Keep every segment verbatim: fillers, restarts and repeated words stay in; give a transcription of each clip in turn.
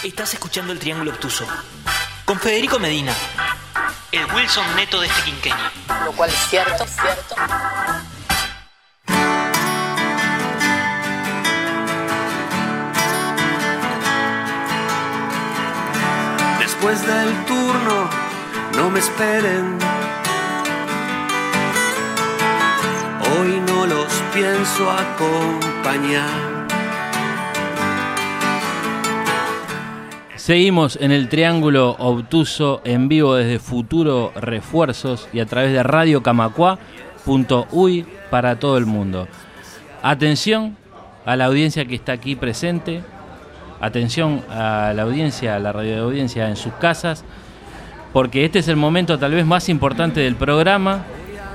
Estás escuchando El Triángulo Obtuso con Federico Medina, el Wilson neto de este quinquenio. Lo cual es cierto, cierto. Después del turno, no me esperen. Hoy no los pienso acompañar. Seguimos en el Triángulo Obtuso en vivo desde Futuro Refuerzos y a través de radio camacua punto uy para todo el mundo. Atención a la audiencia que está aquí presente, atención a la audiencia, a la radioaudiencia en sus casas, porque este es el momento tal vez más importante del programa.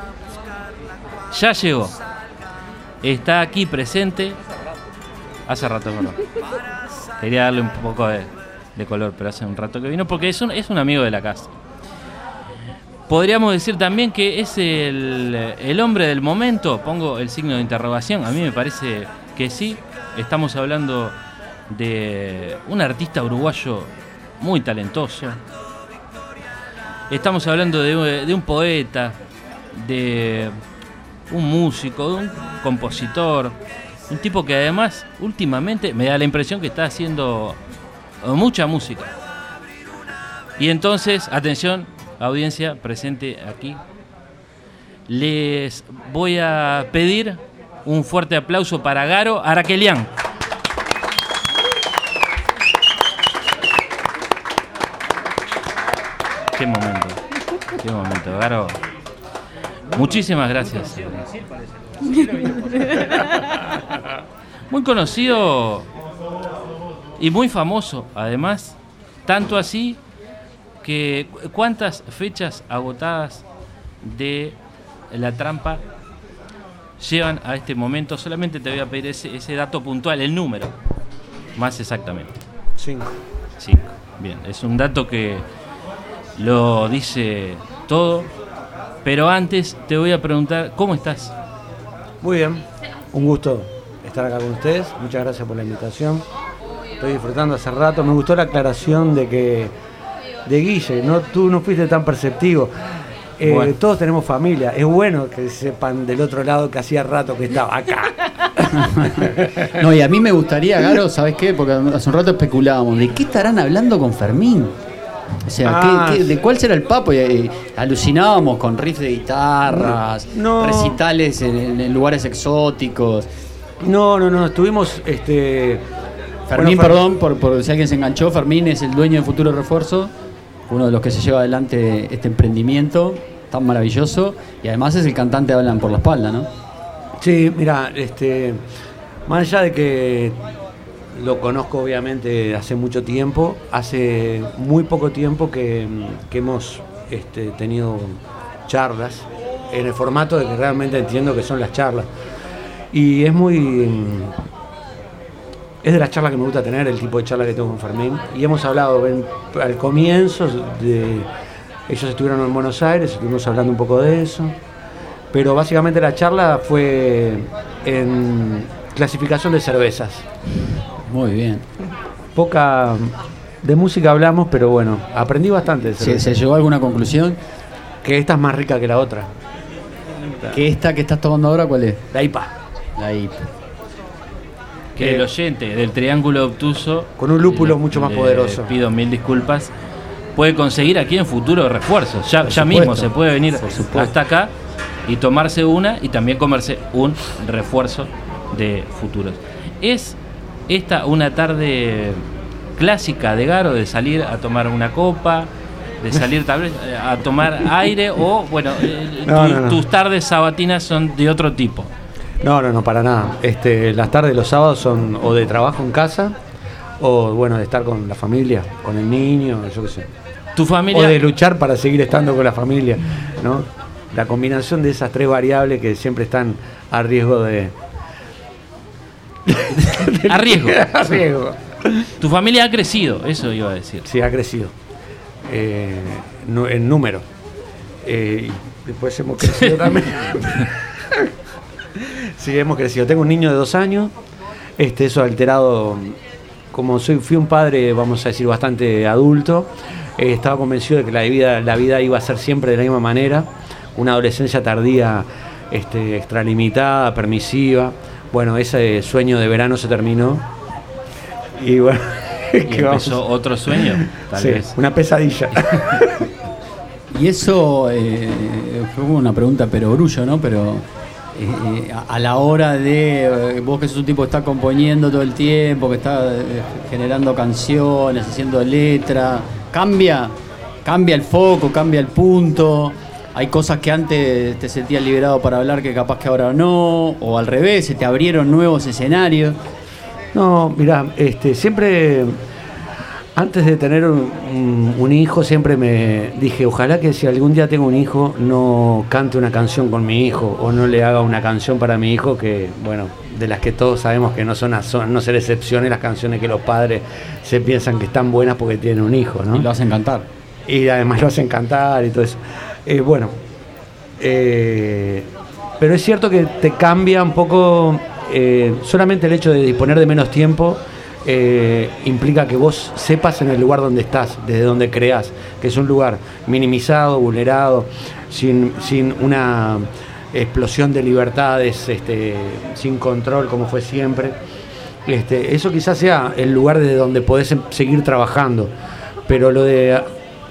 Ya llegó, está aquí presente, hace rato no, quería darle un poco de... de color, pero hace un rato que vino, porque es un, es un amigo de la casa. Podríamos decir también que es el, el hombre del momento, pongo el signo de interrogación, a mí me parece que sí, estamos hablando de un artista uruguayo muy talentoso, estamos hablando de, de un poeta, de un músico, de un compositor, un tipo que además últimamente me da la impresión que está haciendo mucha música. Y entonces, atención, audiencia presente aquí, les voy a pedir un fuerte aplauso para Garo Araquelian. Qué momento, qué momento, Garo. Muchísimas gracias. Muy conocido y muy famoso, además, tanto así que cuántas fechas agotadas de La Trampa llevan a este momento. Solamente te voy a pedir ese, ese dato puntual, el número, más exactamente. Cinco. Cinco, bien, es un dato que lo dice todo, pero antes te voy a preguntar, ¿cómo estás? Muy bien, un gusto estar acá con ustedes, muchas gracias por la invitación. Estoy disfrutando hace rato. Me gustó la aclaración de que de Guille, no, tú no fuiste tan perceptivo. Eh, bueno. Todos tenemos familia. Es bueno que sepan del otro lado que hacía rato que estaba acá. No, y a mí me gustaría, Garo, ¿sabes qué? Porque hace un rato especulábamos. ¿De qué estarán hablando con Fermín? O sea, ah, ¿qué, qué, ¿de cuál será el papo? Y, y, alucinábamos con riffs de guitarras, no, recitales en, en lugares exóticos. No, no, no. Estuvimos... este Fermín, bueno, perdón, por, por si alguien se enganchó, Fermín es el dueño de Futuro Refuerzo, uno de los que se lleva adelante este emprendimiento tan maravilloso, y además es el cantante de Hablan por la Espalda, ¿no? Sí, mira, este, más allá de que lo conozco obviamente hace mucho tiempo, hace muy poco tiempo que, que hemos este, tenido charlas en el formato de que realmente entiendo que son las charlas, y es muy... Es de las charlas que me gusta tener, el tipo de charla que tengo con Fermín. Y hemos hablado en, al comienzo de... Ellos estuvieron en Buenos Aires, estuvimos hablando un poco de eso. Pero básicamente la charla fue en clasificación de cervezas. Muy bien. Poca... De música hablamos, pero bueno, aprendí bastante de cerveza. ¿Se, ¿Se llegó a alguna conclusión? Que esta es más rica que la otra. ¿Que esta que estás tomando ahora cuál es? La I P A. La I P A. Que el oyente del Triángulo Obtuso, con un lúpulo le, mucho más le poderoso, pido mil disculpas, puede conseguir aquí en Futuro Refuerzos. Ya, ya mismo se puede venir hasta acá y tomarse una y también comerse un refuerzo de Futuros. ¿Es esta una tarde clásica de Garo de salir a tomar una copa, de salir tal vez a tomar aire o, bueno, no, tu, no, no. tus tardes sabatinas son de otro tipo? No, no, no, para nada. Este, las tardes, los sábados son o de trabajo en casa o, bueno, de estar con la familia, con el niño, yo qué sé. ¿Tu familia? O de luchar para seguir estando con la familia, ¿no? La combinación de esas tres variables que siempre están a riesgo de... a riesgo. A riesgo. Tu familia ha crecido, eso iba a decir. Sí, ha crecido. Eh, en número. Eh, y después hemos crecido también. Sí, hemos crecido. Tengo un niño de dos años. Este, eso ha alterado como soy, fui un padre, vamos a decir, bastante adulto, eh, estaba convencido de que la vida, la vida iba a ser siempre de la misma manera, una adolescencia tardía, este, extralimitada, permisiva. Bueno, ese sueño de verano se terminó. Y bueno, ¿Y empezó vamos? Otro sueño? Tal sí, vez. Una pesadilla. Y eso, eh, fue una pregunta perogrullo, ¿no? Pero eh, a, a la hora de, eh, vos que sos un tipo que está componiendo todo el tiempo, que está eh, generando canciones, haciendo letra, ¿cambia? ¿Cambia el foco? ¿Cambia el punto? ¿Hay cosas que antes te sentías liberado para hablar que capaz que ahora no? ¿O al revés, se te abrieron nuevos escenarios? No, mirá, este, siempre, antes de tener un, un, un hijo, siempre me dije, ojalá que si algún día tengo un hijo, no cante una canción con mi hijo, o no le haga una canción para mi hijo, que, bueno, de las que todos sabemos que no son, son no ser excepciones las canciones que los padres se piensan que están buenas porque tienen un hijo, ¿no? Y lo hacen cantar. Y además lo hacen cantar y todo eso. Eh, bueno, eh, pero es cierto que te cambia un poco... Eh, solamente el hecho de disponer de menos tiempo eh, implica que vos sepas en el lugar donde estás, desde donde creás, que es un lugar minimizado, vulnerado, sin, sin una explosión de libertades, este, sin control como fue siempre. Este, eso quizás sea el lugar desde donde podés seguir trabajando, pero lo de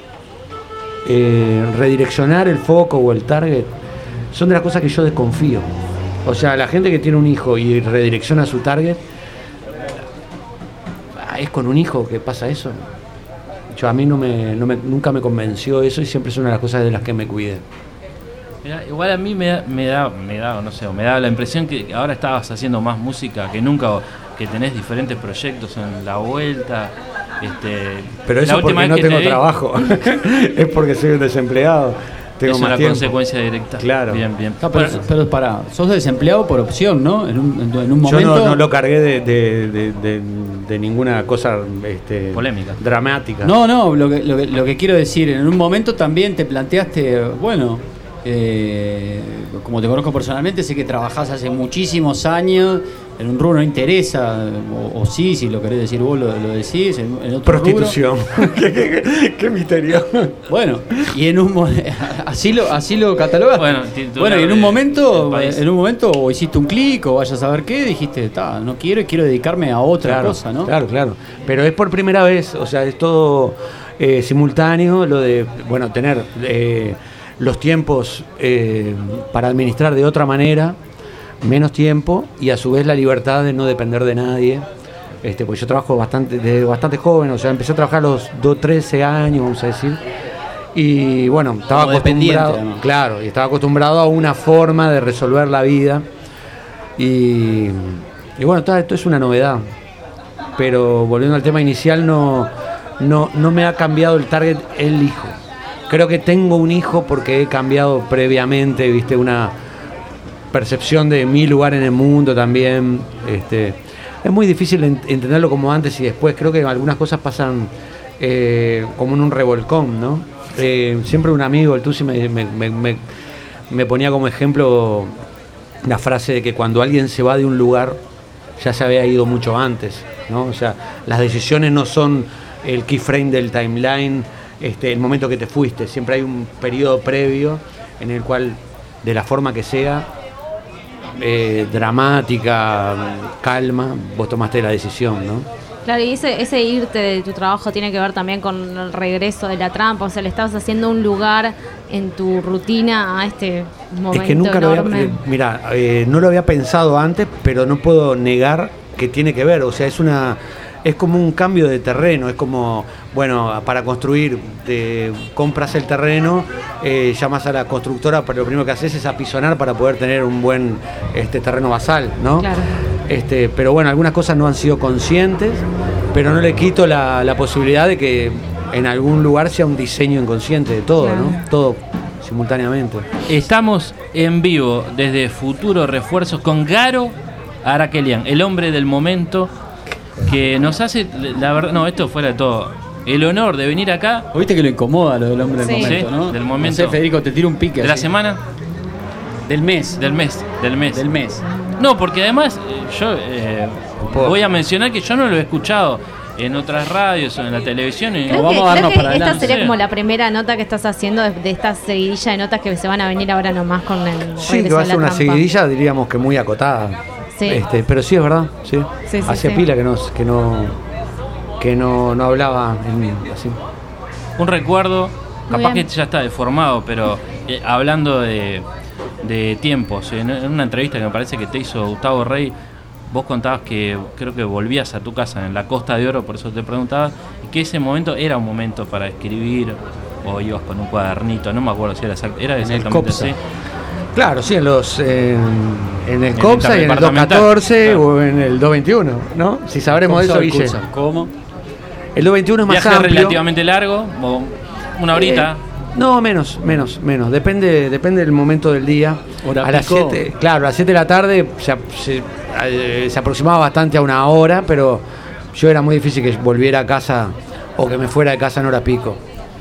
eh, redireccionar el foco o el target son de las cosas que yo desconfío. O sea, la gente que tiene un hijo y redirecciona su target, ¿es con un hijo que pasa eso? Yo, a mí no me, no me, nunca me convenció eso y siempre es una de las cosas de las que me cuidé. Mirá, igual a mí me da, me da, me da, no sé, me da la impresión que ahora estabas haciendo más música que nunca, o que tenés diferentes proyectos en la vuelta. Este, Pero eso porque no tengo trabajo, es porque soy un desempleado. Tengo es más una tiempo. Consecuencia directa. Claro. Bien, bien. Ah, pero, bueno, pero para, sos desempleado por opción, ¿no? En un, en un momento. Yo no, no lo cargué de, de, de, de, de ninguna cosa este, polémica, dramática. No, no, lo que, lo, que, lo que quiero decir, en un momento también te planteaste, bueno, eh, como te conozco personalmente, sé que trabajás hace muchísimos años en un rubro, no interesa, o, o sí, si lo querés decir vos, lo, lo decís, en, en otro prostitución. ¿Qué, qué, qué misterio. Bueno, y en un así lo así lo catalogaste. Bueno, bueno y en un momento, en un momento o hiciste un clic o vayas a saber qué, dijiste, está, no quiero y quiero dedicarme a otra claro, cosa, ¿no? Claro, claro. Pero es por primera vez, o sea, es todo eh, simultáneo, lo de, bueno, tener eh, los tiempos eh, para administrar de otra manera, menos tiempo y a su vez la libertad de no depender de nadie. Este, pues yo trabajo bastante, desde bastante joven, o sea, empecé a trabajar a los trece años, vamos a decir. Y bueno, estaba como acostumbrado, ¿no? Claro, y estaba acostumbrado a una forma de resolver la vida. Y, y bueno, todo esto es una novedad. Pero volviendo al tema inicial, no, no, no me ha cambiado el target el hijo. Creo que tengo un hijo porque he cambiado previamente, viste, una percepción de mi lugar en el mundo también. Este, es muy difícil ent- entenderlo como antes y después. Creo que algunas cosas pasan eh, como en un revolcón, ¿no? Eh, siempre un amigo, el Tusi, me, me, me, me ponía como ejemplo la frase de que cuando alguien se va de un lugar ya se había ido mucho antes, ¿no? O sea, las decisiones no son el keyframe del timeline, este, el momento que te fuiste. Siempre hay un periodo previo en el cual, de la forma que sea, Eh, dramática, calma, vos tomaste la decisión, ¿no? Claro, y ese, ese irte de tu trabajo tiene que ver también con el regreso de la trampa, o sea, le estabas haciendo un lugar en tu rutina a este momento. Es que nunca enorme. lo había, eh, mira, eh, no lo había pensado antes, pero no puedo negar que tiene que ver, o sea, es una es como un cambio de terreno, es como, bueno, para construir, te compras el terreno, eh, llamas a la constructora, pero lo primero que haces es apisonar para poder tener un buen este terreno basal, ¿no? Claro. Este, pero bueno, algunas cosas no han sido conscientes, pero no le quito la, la posibilidad de que en algún lugar sea un diseño inconsciente de todo, claro, ¿no? Todo simultáneamente. Estamos en vivo desde Futuro Refuerzos con Garo Arakelian, el hombre del momento, que nos hace, la verdad, no, esto fuera de todo, el honor de venir acá. ¿Viste que lo incomoda lo del hombre del sí. momento, sí, no? Del momento. No sé, Federico, te tiro un pique. ¿De la así. semana? Del mes. Del mes, del mes. Del mes. No, porque además eh, yo eh, voy a mencionar que yo no lo he escuchado en otras radios o en la televisión. Y Creo vamos que, a darnos creo que para esta adelante. sería como la primera nota que estás haciendo de, de esta seguidilla de notas que se van a venir ahora nomás con el Sí, regreso que va a de ser la una trampa. seguidilla, diríamos que muy acotada. Sí. Este, pero sí es verdad, sí. Sí, sí, Hacía sí. pila que no, que no, que no, no hablaba en, así. un recuerdo, Muy capaz bien. que ya está deformado, pero eh, hablando de, de tiempos, en, en una entrevista que me parece que te hizo Gustavo Rey, vos contabas que creo que volvías a tu casa en la Costa de Oro, por eso te preguntaba, y que ese momento era un momento para escribir, o ibas con un cuadernito, no me acuerdo si era, exact- era En el exactamente Copsa. así. Claro, sí, en los en, en el el COPSA y en el doscientos catorce claro. o en el doscientos veintiuno, ¿no? Si sabremos de eso, Guille. Cursa. ¿Cómo? El doscientos veintiuno es más Viaje amplio. relativamente largo, o una horita. Eh, no, menos, menos, menos. Depende, depende del momento del día. Hora a las pico. siete, claro, a las siete de la tarde se, se, eh, se aproximaba bastante a una hora, pero yo era muy difícil que volviera a casa o que me fuera de casa en hora pico.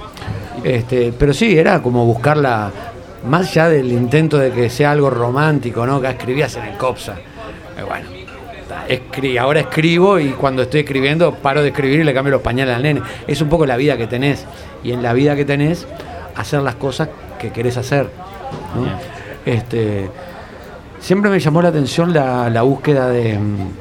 Este, pero sí, era como buscarla, más allá del intento de que sea algo romántico, ¿no? Que escribías en el COPSA. Eh, bueno, escri- ahora escribo y cuando estoy escribiendo paro de escribir y le cambio los pañales al nene. Es un poco la vida que tenés. Y en la vida que tenés, hacer las cosas que querés hacer, ¿no? Bien. Este, siempre me llamó la atención la, la búsqueda de,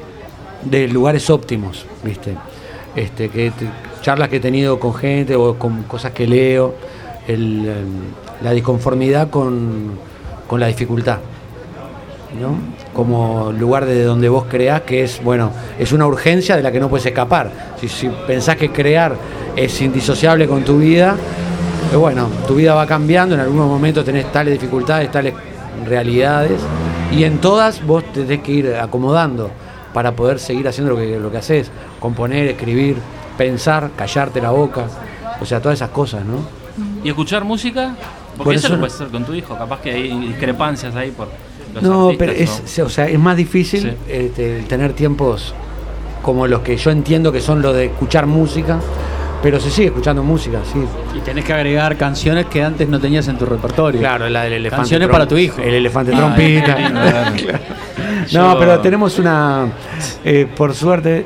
de lugares óptimos, ¿viste? Este, que te- charlas que he tenido con gente o con cosas que leo, el, el- la disconformidad con, con la dificultad, ¿no? Como lugar de donde vos creás que es, bueno, es una urgencia de la que no puedes escapar. Si, si pensás que crear es indisociable con tu vida, eh, bueno, tu vida va cambiando, en algunos momentos tenés tales dificultades, tales realidades, y en todas vos te tenés que ir acomodando para poder seguir haciendo lo que, lo que haces, componer, escribir, pensar, callarte la boca, o sea, todas esas cosas, ¿no? ¿Y escuchar música? Porque Por eso, eso lo no- puedes hacer con tu hijo, capaz que hay discrepancias ahí por los No, artistas, pero es, o sea, es más difícil Sí. este, tener tiempos como los que yo entiendo que son los de escuchar música, pero se sigue escuchando música, sí. Y tenés que agregar canciones que antes no tenías en tu repertorio. Claro, la del elefante. Canciones trom- para tu hijo. El elefante Ah, trompita. qué lindo, Claro. Yo- No, pero tenemos una, eh, por suerte,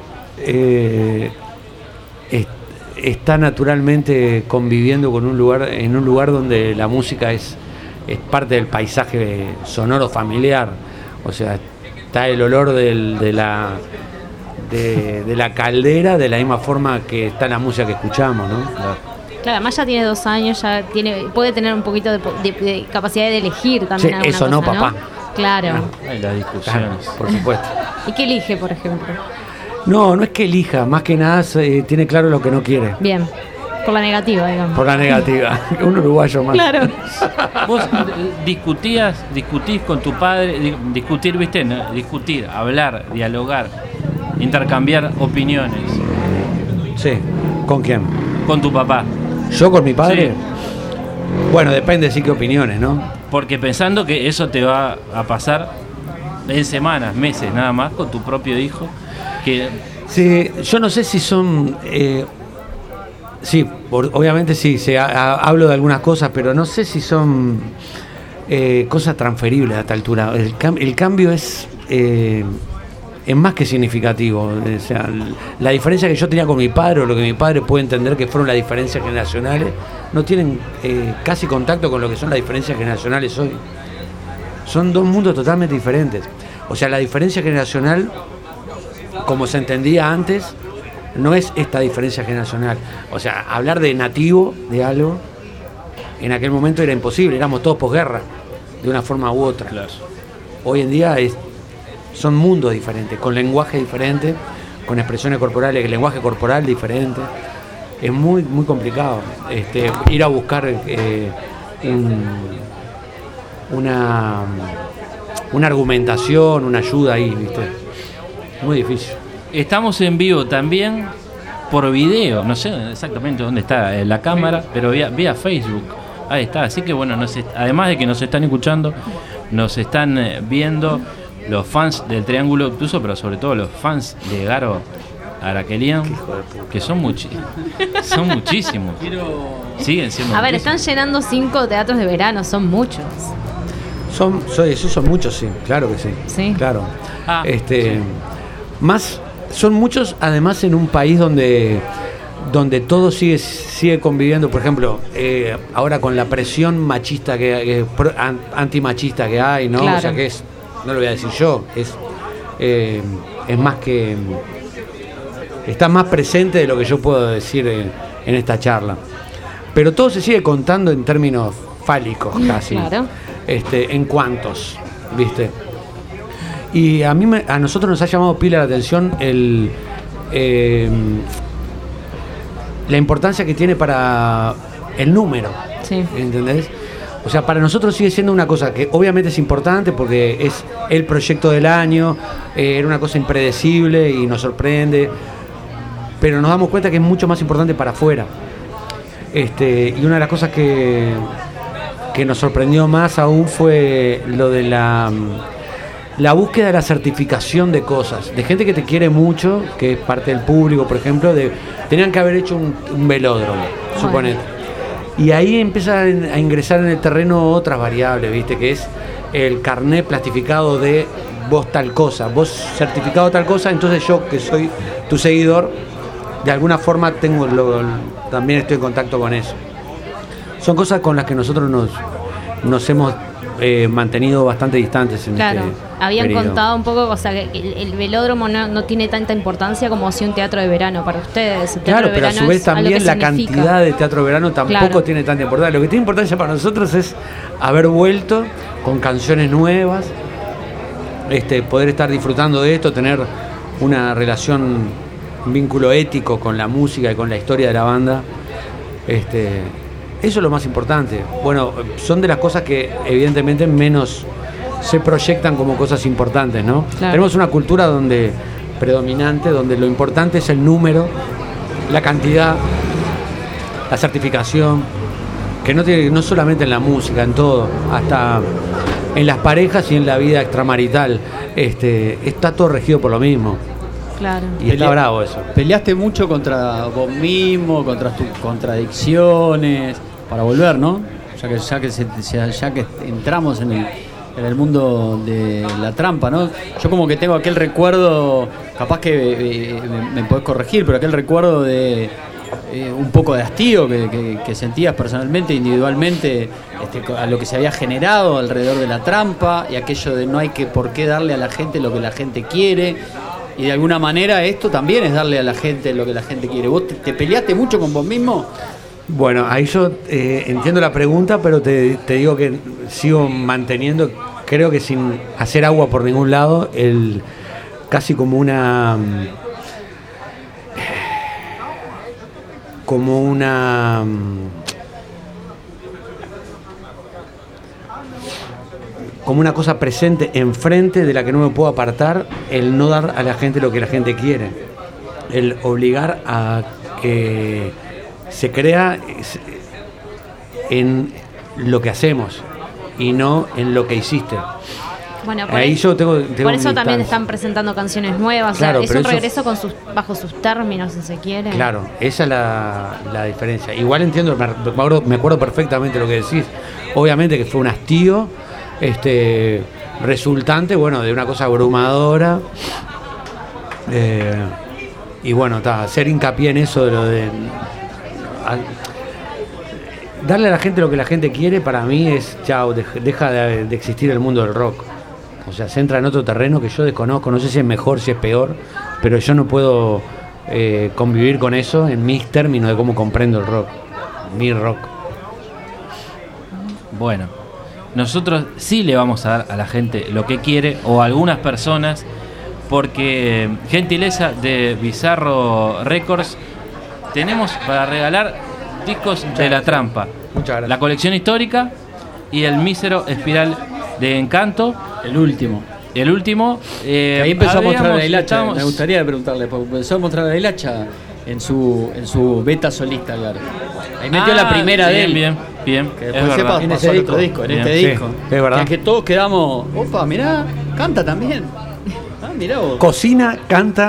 eh, es- está naturalmente conviviendo con un lugar, en un lugar donde la música es, es parte del paisaje sonoro familiar. O sea, está el olor del- de la de, de la caldera de la misma forma que está la música que escuchamos, ¿no? Claro, además ya tiene dos años, ya tiene, puede tener un poquito de, de- de capacidad de elegir también Sí, alguna eso no, cosa, papá. Claro. Hay las discusiones. Claro, por supuesto. ¿Y qué elige, por ejemplo? No, no es que elija, más que nada eh, tiene claro lo que no quiere. Bien, por la negativa, digamos. Por la negativa. Un uruguayo más. Claro. Vos eh, discutías, discutís con tu padre, di- discutir, viste, ¿no? Discutir, hablar, dialogar, intercambiar opiniones Sí. ¿Con quién? con tu papá. ¿Yo con mi padre? Sí. Bueno, depende sí qué opiniones, ¿no? Porque pensando que eso te va a pasar en semanas, meses, nada más, con tu propio hijo, que Sí, yo no sé si son... eh, sí, por- obviamente sí, se ha- ha- hablo de algunas cosas, pero no sé si son eh, cosas transferibles a esta altura. El, cam- el cambio es... eh, es más que significativo. O sea, la diferencia que yo tenía con mi padre, o lo que mi padre puede entender que fueron las diferencias generacionales, no tienen eh, casi contacto con lo que son las diferencias generacionales hoy. Son dos mundos totalmente diferentes. O sea, la diferencia generacional, como se entendía antes, no es esta diferencia generacional. O sea, hablar de nativo, de algo, en aquel momento era imposible, éramos todos posguerra, de una forma u otra. Hoy en día es, son mundos diferentes, con lenguaje diferente, con expresiones corporales, lenguaje corporal diferente. Es muy muy complicado este, ir a buscar eh, un- una, una argumentación, una ayuda ahí, ¿viste? Muy difícil. estamos en vivo también por video, no sé exactamente dónde está eh, la cámara, pero vía, vía Facebook, ahí está, así que bueno, nos est- además de que nos están escuchando, nos están eh, viendo los fans del Triángulo Obtuso, pero sobre todo los fans de Garo Araquelian, que son, muchi- son muchísimos, siguen siendo A ver, muchísimos. están llenando cinco teatros de verano, son muchos. Son, son, esos son muchos, sí, claro que sí. Sí. Claro. Ah, este, más, son muchos, además, en un país donde, donde todo sigue, sigue conviviendo. Por ejemplo, eh, ahora con la presión machista que, que pro- an- antimachista que hay, ¿no? Claro. O sea que es, no lo voy a decir yo, es, eh, es más que está más presente de lo que yo puedo decir en, en esta charla. Pero todo se sigue contando en términos fálicos casi. Claro. Este, en cuantos, ¿viste? Y a mí me, a nosotros nos ha llamado pila la atención el eh, la importancia que tiene para el número. Sí. ¿Entendés? O sea, para nosotros sigue siendo una cosa que obviamente es importante porque es el proyecto del año, eh, era una cosa impredecible y nos sorprende, pero nos damos cuenta que es mucho más importante para afuera. Este, y una de las cosas que, que nos sorprendió más aún fue lo de la, la búsqueda de la certificación de cosas, de gente que te quiere mucho, que es parte del público, por ejemplo, de tenían que haber hecho un, un velódromo, suponete. Y ahí empiezan a ingresar en el terreno otras variables, ¿viste? Que es el carnet plastificado de vos tal cosa, vos certificado tal cosa, entonces yo que soy tu seguidor, de alguna forma tengo lo, también estoy en contacto con eso. Son cosas con las que nosotros nos, nos hemos eh, mantenido bastante distantes en Claro, este habían periodo. contado un poco, o sea, que el, el velódromo no, no tiene tanta importancia como si un teatro de verano para ustedes. El teatro Claro, de pero a verano su vez es algo también que la significa. cantidad de teatro de verano tampoco Claro. tiene tanta importancia. Lo que tiene importancia para nosotros es haber vuelto con canciones nuevas, este, poder estar disfrutando de esto, tener una relación, un vínculo ético con la música y con la historia de la banda. Este, eso es lo más importante. Bueno, son de las cosas que evidentemente menos se proyectan como cosas importantes, ¿no? Claro. Tenemos una cultura donde predominante, donde lo importante es el número, la cantidad, la certificación, que no tiene, no solamente en la música, en todo, hasta en las parejas y en la vida extramarital, este, está todo regido por lo mismo. Claro. Y está Pelea- bravo eso. Peleaste mucho contra vos mismo, contra tus contradicciones, para volver, ¿no? Ya que, ya que, se- ya, ya que entramos en el, en el mundo de la trampa, ¿no? Yo como que tengo aquel recuerdo, capaz que eh, me, me podés corregir, pero aquel recuerdo de eh, un poco de hastío que, que- que sentías personalmente, individualmente, este, a lo que se había generado alrededor de la trampa y aquello de no hay que por qué darle a la gente lo que la gente quiere. Y de alguna manera esto también es darle a la gente lo que la gente quiere. ¿Vos te, te peleaste mucho con vos mismo? Bueno, ahí yo eh, entiendo la pregunta, pero te, te digo que sigo manteniendo, creo que sin hacer agua por ningún lado, el casi como una mm, como una mm, como una cosa presente enfrente de la que no me puedo apartar, el no dar a la gente lo que la gente quiere, el obligar a que se crea en lo que hacemos y no en lo que hiciste. Bueno, por, Ahí ahí- yo tengo, tengo por eso mi también distancia. están presentando canciones nuevas. Claro, o sea, es pero un eso- regreso con sus, bajo sus términos, si se quiere. Claro, esa es la, la diferencia. Igual entiendo, me acuerdo, me acuerdo perfectamente lo que decís. Obviamente que fue un hastío, este, resultante, bueno, de una cosa abrumadora. Eh, y bueno, ta, hacer hincapié en eso de lo de a- darle a la gente lo que la gente quiere, para mí es chao, dej- deja de, de existir el mundo del rock. O sea, se entra en otro terreno que yo desconozco, no sé si es mejor, si es peor, pero yo no puedo eh, convivir con eso en mis términos de cómo comprendo el rock, mi rock. Bueno, nosotros sí le vamos a dar a la gente lo que quiere, o a algunas personas, porque gentileza de Bizarro Records, tenemos para regalar discos de La Trampa, Muchas gracias. la colección histórica y el mísero Espiral de Encanto, El último. el último. eh, Que ahí empezó a mostrar habíamos- la hilacha. estábamos- Me gustaría preguntarle, porque empezó a mostrar la hilacha en su, en su beta solista, claro. Ahí metió Ah, la primera de bien, él. bien, bien, Que es después verdad. sepa, pasó al otro disco, en Bien. este Sí, disco. es verdad. Que, que todos quedamos, opa, mirá, canta también. Ah, mirá vos. Cocina, canta.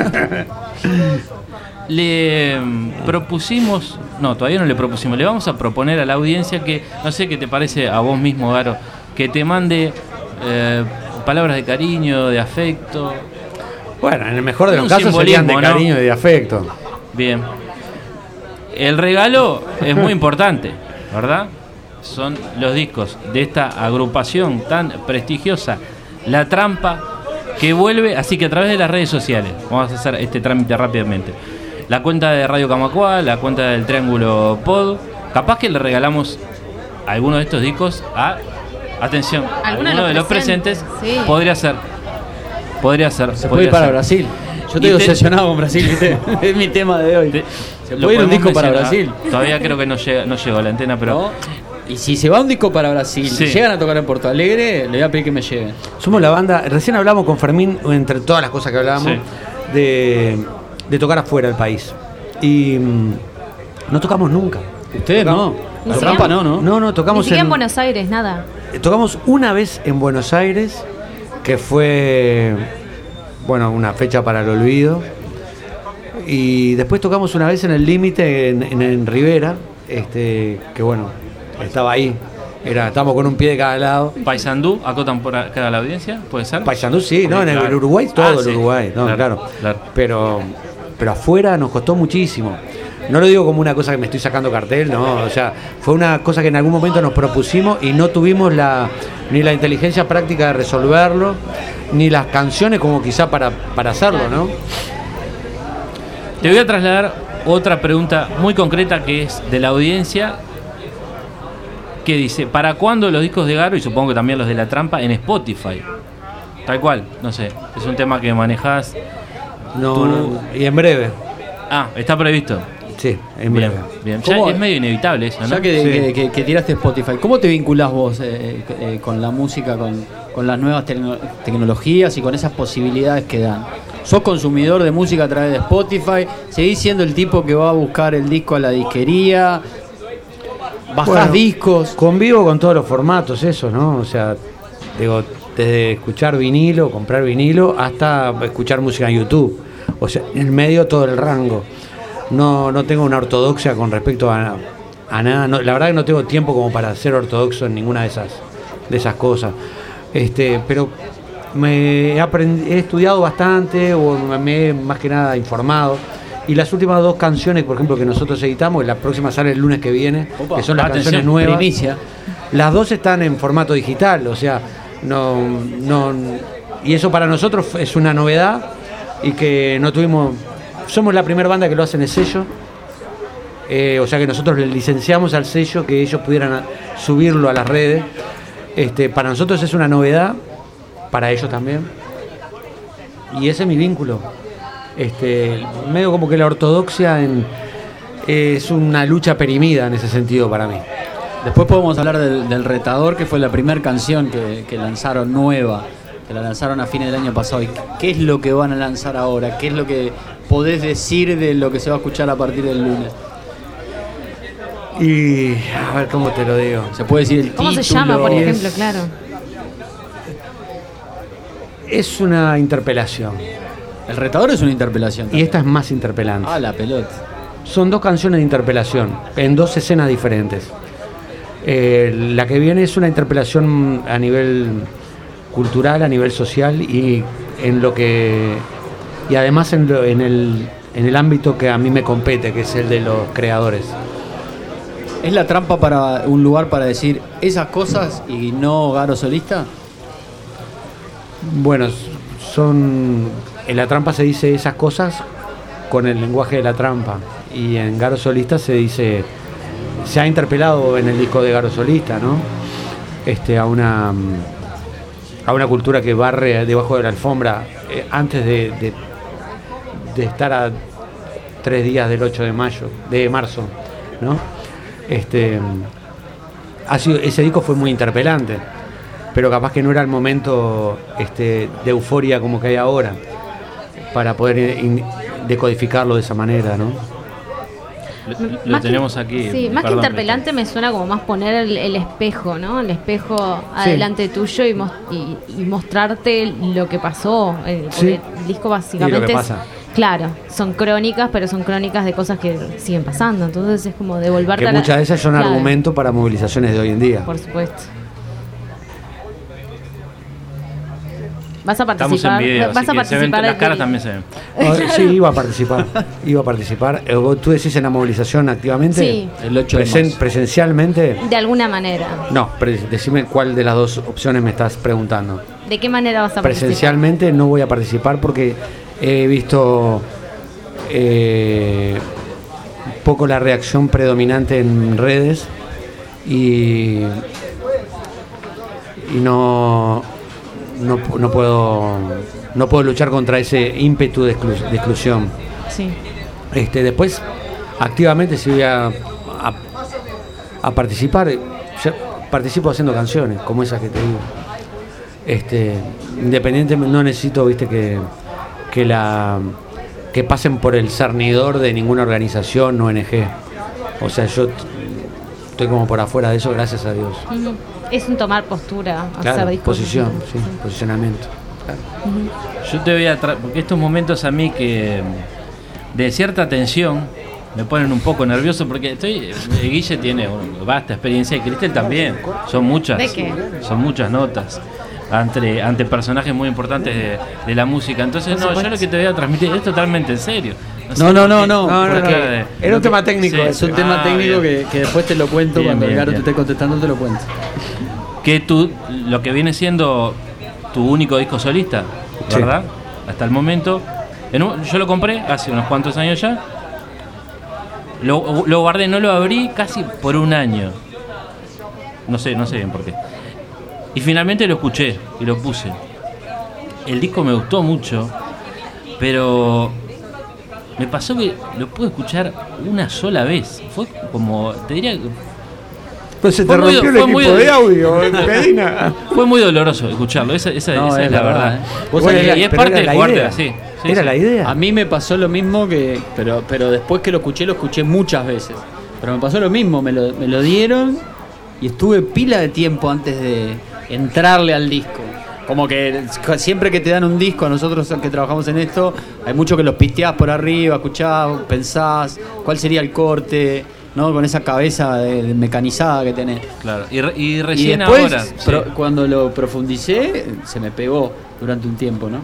Le mm, propusimos, no, todavía no le propusimos, le vamos a proponer a la audiencia que, no sé qué te parece a vos mismo, Garo, que te mande eh, palabras de cariño, de afecto. Bueno, en el mejor de los Un casos serían de simbolismo, cariño ¿no? y de afecto. Bien. El regalo es muy importante, ¿verdad? Son los discos de esta agrupación tan prestigiosa, La Trampa, que vuelve, así que a través de las redes sociales, vamos a hacer este trámite rápidamente. La cuenta de Radio Camacuá, la cuenta del Triángulo Pod, capaz que le regalamos alguno de estos discos a, atención, Alguno alguno de de los los presentes, presentes, sí. podría ser, podría ser. Se puede podría ir para ser. Brasil. Yo Y estoy te- obsesionado con Brasil, ¿viste? Es mi tema de hoy. Te- Se lo puede ir un podemos disco para mencionar. Brasil. Todavía creo que no llega, no llegó a la antena, pero ¿No? Y si se va un disco para Brasil, Sí. y llegan a tocar en Porto Alegre, le voy a pedir que me lleven. Somos la banda, recién hablamos con Fermín, entre todas las cosas que hablábamos, Sí. de, de tocar afuera del país. Y mm, no tocamos nunca. Ustedes no. Ni La siquiera- trampa no, ¿no? No, no, Ni tocamos siquiera en en, Buenos Aires, nada. eh, tocamos una vez en Buenos Aires, que fue, bueno, una fecha para el olvido. Y después tocamos una vez en el límite en, en, en Rivera, este, que bueno, estaba ahí. Era, estábamos con un pie de cada lado. Paysandú, acotan por acá a la audiencia, ¿puede ser? Paysandú sí, no, en el Claro. Uruguay todo Ah, el sí. Uruguay, no, claro, claro. Pero, pero afuera nos costó muchísimo. No lo digo como una cosa que me estoy sacando cartel, no, o sea, fue una cosa que en algún momento nos propusimos y no tuvimos la ni la inteligencia práctica de resolverlo, ni las canciones como quizá para, para hacerlo, ¿no? Te voy a trasladar otra pregunta muy concreta que es de la audiencia, que dice, ¿para cuándo los discos de Garo y supongo que también los de La Trampa en Spotify? Tal cual, no sé, es un tema que manejás. No, Tú- no, y en breve, Ah, está previsto. sí, en Bien, breve. bien. Ya ¿Cómo? es medio inevitable eso, ¿no? Ya que, Sí. que, que- que tiraste Spotify, ¿cómo te vinculás vos eh, eh, con la música, con, con las nuevas tecno- tecnologías y con esas posibilidades que dan? ¿Sos consumidor de música a través de Spotify? ¿Seguís siendo el tipo que va a buscar el disco a la disquería? ¿Bajás Bueno, discos? Convivo con todos los formatos, eso, ¿no? O sea, digo, desde escuchar vinilo, comprar vinilo, hasta escuchar música en YouTube. O sea, en el medio todo el rango. No, no tengo una ortodoxia con respecto a, a nada. No, la verdad que no tengo tiempo como para ser ortodoxo en ninguna de esas, de esas cosas. Este, pero me he, aprend- he estudiado bastante, o me he más que nada informado. Y las últimas dos canciones, por ejemplo, que nosotros editamos, la próxima sale el lunes que viene, Opa, que son las atención, canciones nuevas. Primicia. Las dos están en formato digital, o sea, no, no, y eso para nosotros es una novedad y que no tuvimos, somos la primera banda que lo hace en el sello, eh, o sea que nosotros le licenciamos al sello que ellos pudieran a- subirlo a las redes. Este, para nosotros es una novedad, para ellos también, y ese es mi vínculo. Este, medio como que la ortodoxia en, es una lucha perimida en ese sentido para mí. Después podemos hablar del, del Retador, que fue la primera canción que, que lanzaron nueva, que la lanzaron a fines del año pasado. ¿Y qué es lo que van a lanzar ahora? ¿Qué es lo que podés decir de lo que se va a escuchar a partir del lunes? Y a ver cómo te lo digo. ¿Se puede decir el ¿Cómo título? se llama, por es- ejemplo? Claro. Es una interpelación. El Retador es una interpelación. Y también. esta es más interpelante. Ah, la pelota. Son dos canciones de interpelación, en dos escenas diferentes. Eh, la que viene es una interpelación a nivel cultural, a nivel social y en lo que y además en, lo- en el en el ámbito que a mí me compete, que es el de los creadores. ¿Es la trampa para un lugar para decir esas cosas y no Garo solista? Bueno, son en La Trampa se dice esas cosas con el lenguaje de la trampa y en Garo Solista se dice, se ha interpelado en el disco de Garo Solista, ¿no? Este, a una a una cultura que barre debajo de la alfombra eh, antes de, de, de estar a tres días del ocho de mayo, de marzo, ¿no? Este, ha sido, ese disco fue muy interpelante, pero capaz que no era el momento este, de euforia como que hay ahora para poder in- decodificarlo de esa manera, ¿no? Lo, lo Más que- tenemos aquí. Sí, más que perdón, interpelante me suena como más poner el, el espejo, ¿no? El espejo adelante tuyo y, mos- y, y mostrarte lo que pasó. eh, porque Sí. El disco básicamente Y lo que es- pasa. claro, son crónicas, pero son crónicas de cosas que siguen pasando. Entonces es como devolverte Que a la- muchas de esas son claro, argumentos para movilizaciones de hoy en día. Por supuesto. ¿Vas a Estamos en participar? video, ¿Vas así a que se ven, participar? las de- caras también se ven. No, sí, iba a participar. Iba a participar. Eh, vos- ¿Tú decís en la movilización activamente? Sí. El ocho de Presen- marzo. ¿Presencialmente? De alguna manera. No, pre- decime cuál de las dos opciones me estás preguntando. ¿De qué manera vas a participar? Presencialmente no voy a participar porque he visto eh, un poco la reacción predominante en redes y, y no, no, no puedo no puedo luchar contra ese ímpetu de, exclu- de exclusión. Sí. Este, después, activamente sí voy a, a, a participar. Yo participo haciendo canciones, como esas que te digo. Este, independientemente, no necesito, viste, que, que la que pasen por el cernidor de ninguna organización o O N G. O sea, yo t- estoy como por afuera de eso, gracias a Dios. Ujú. Es un tomar postura, Claro, hacer disposición. posición, sí, posicionamiento. Claro. Yo te voy a traer, porque estos momentos a mí que de cierta tensión me ponen un poco nervioso porque estoy, eh, Guille tiene una vasta experiencia y Cristel también. Son muchas, ¿De qué? son muchas notas ante, ante personajes muy importantes de, de la música. Entonces, no, yo lo que te voy a transmitir es totalmente en serio. No, sé no, por no, qué- no. No, no, por no. qué de- Era un tema técnico. Sí. Es un tema Ah, técnico bien. que, que después te lo cuento Bien, cuando bien, el Garo bien. te esté contestando, te lo cuento. Que tú, lo que viene siendo tu único disco solista, Sí. ¿verdad? Hasta el momento. En un- yo lo compré hace unos cuantos años ya. Lo, lo guardé, no lo abrí casi por un año. No sé, no sé bien por qué. Y finalmente lo escuché y lo puse. El disco me gustó mucho, pero me pasó que lo pude escuchar una sola vez. Fue como, te diría, Pues se te Fue muy- rompió el fue muy- equipo de audio, Medina. fue muy doloroso escucharlo. Esa, esa- No, esa es es la verdad, verdad. ¿eh? Vos Bueno, sabés, y es pero parte era de la jugarte idea. así. Sí, Era sí. la idea. A mí me pasó lo mismo que. Pero, pero después que lo escuché, lo escuché muchas veces. Pero me pasó lo mismo, me lo, me lo dieron y estuve pila de tiempo antes de entrarle al disco. Como que siempre que te dan un disco, a nosotros que trabajamos en esto, hay mucho que los pisteás por arriba, escuchás, pensás cuál sería el corte, ¿no? Con esa cabeza de, de mecanizada que tenés. Claro. Y, re- y Y recién después, ahora. pro- sí. cuando lo profundicé, se me pegó durante un tiempo, ¿no?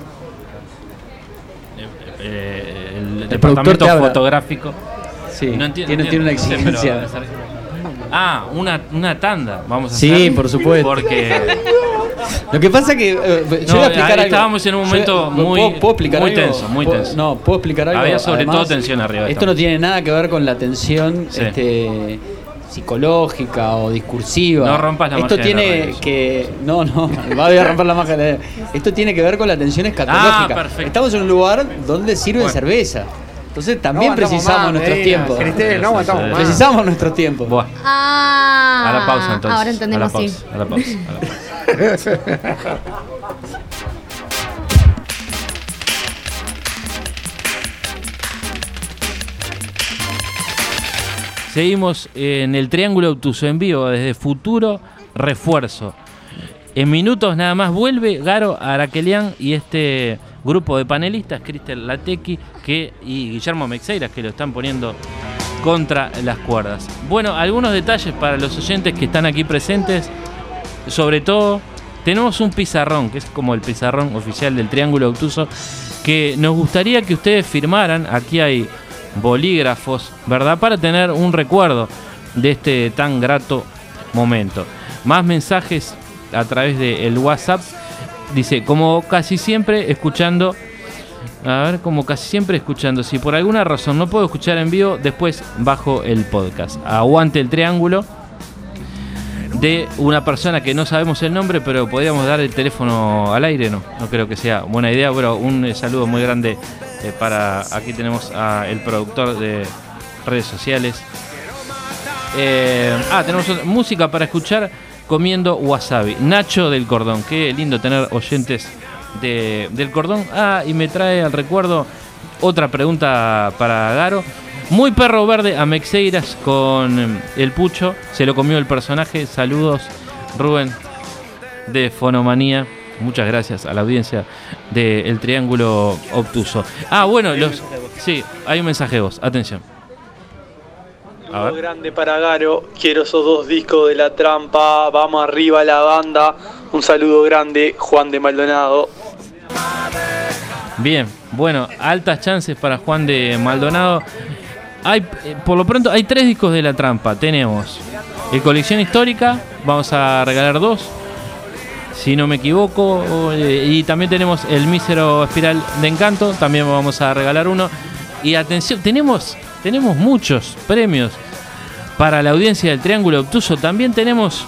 Eh, el, El departamento productor te habla. fotográfico. Sí, No entiendo, tiene, no tiene una entiendo. No sé, exigencia. pero- Ah, una, una tanda. Vamos a Sí, hacer. por supuesto. Porque. Lo que pasa es que. eh, yo No, voy a explicar ahí algo. estábamos en un momento Yo- muy- ¿puedo, puedo explicar muy algo? tenso, muy ¿Puedo- tenso. No, puedo explicar algo. Había sobre Además, todo tensión arriba de Esto esto. no tiene nada que ver con la tensión Sí. este, psicológica o discursiva. No rompas la Esto magia de la tiene radio. que. No, no, va a romper la magia de la- Esto tiene que ver con la tensión escatológica. Ah, perfecto. Estamos en un lugar donde sirven Bueno. cerveza. Entonces también No aguantamos precisamos más, nuestros Medina, tiempos. Cristel, no aguantamos Sí, sí, más. sí. Precisamos nuestros tiempos. Buah, Ah, a la pausa entonces. Ahora entendemos, a la sí. pausa, a la pausa, a la pausa. Seguimos en el Triángulo Obtuso en vivo desde Futuro Refuerzo. En minutos nada más vuelve Garo Araquelian y este grupo de panelistas, Cristel Latequi que, y Guillermo Meixeiras, que lo están poniendo contra las cuerdas. Bueno, algunos detalles para los oyentes que están aquí presentes. Sobre todo, tenemos un pizarrón, que es como el pizarrón oficial del Triángulo Obtuso, que nos gustaría que ustedes firmaran. Aquí hay bolígrafos, ¿verdad? Para tener un recuerdo de este tan grato momento. Más mensajes a través del WhatsApp. Dice, como casi siempre escuchando, a ver, como casi siempre escuchando, si por alguna razón no puedo escuchar en vivo, después bajo el podcast. Aguante el Triángulo, de una persona que no sabemos el nombre, pero podríamos dar el teléfono al aire, no, no creo que sea buena idea, pero un eh, saludo muy grande eh, para, aquí tenemos al productor de redes sociales. Eh, ah, tenemos otra- música para escuchar comiendo wasabi. Nacho del Cordón, qué lindo tener oyentes de, del Cordón. Ah, y me trae al recuerdo otra pregunta para Garo. Muy perro verde a Meixeiras con eh, el pucho. Se lo comió el personaje. Saludos, Rubén de Fonomanía. Muchas gracias a la audiencia del Triángulo Obtuso. Ah, bueno, los, sí, hay un mensaje de voz. Atención. A ver. Grande para Garo, quiero esos dos discos de La Trampa, vamos arriba la banda, un saludo grande, Juan de Maldonado. Bien, bueno, altas chances para Juan de Maldonado. Hay, eh, por lo pronto, hay tres discos de La Trampa. Tenemos el Colección Histórica, vamos a regalar dos, si no me equivoco, eh, y también tenemos el Mísero Espiral de Encanto, también vamos a regalar uno. Y atención, tenemos, tenemos muchos premios para la audiencia del Triángulo Obtuso. También tenemos,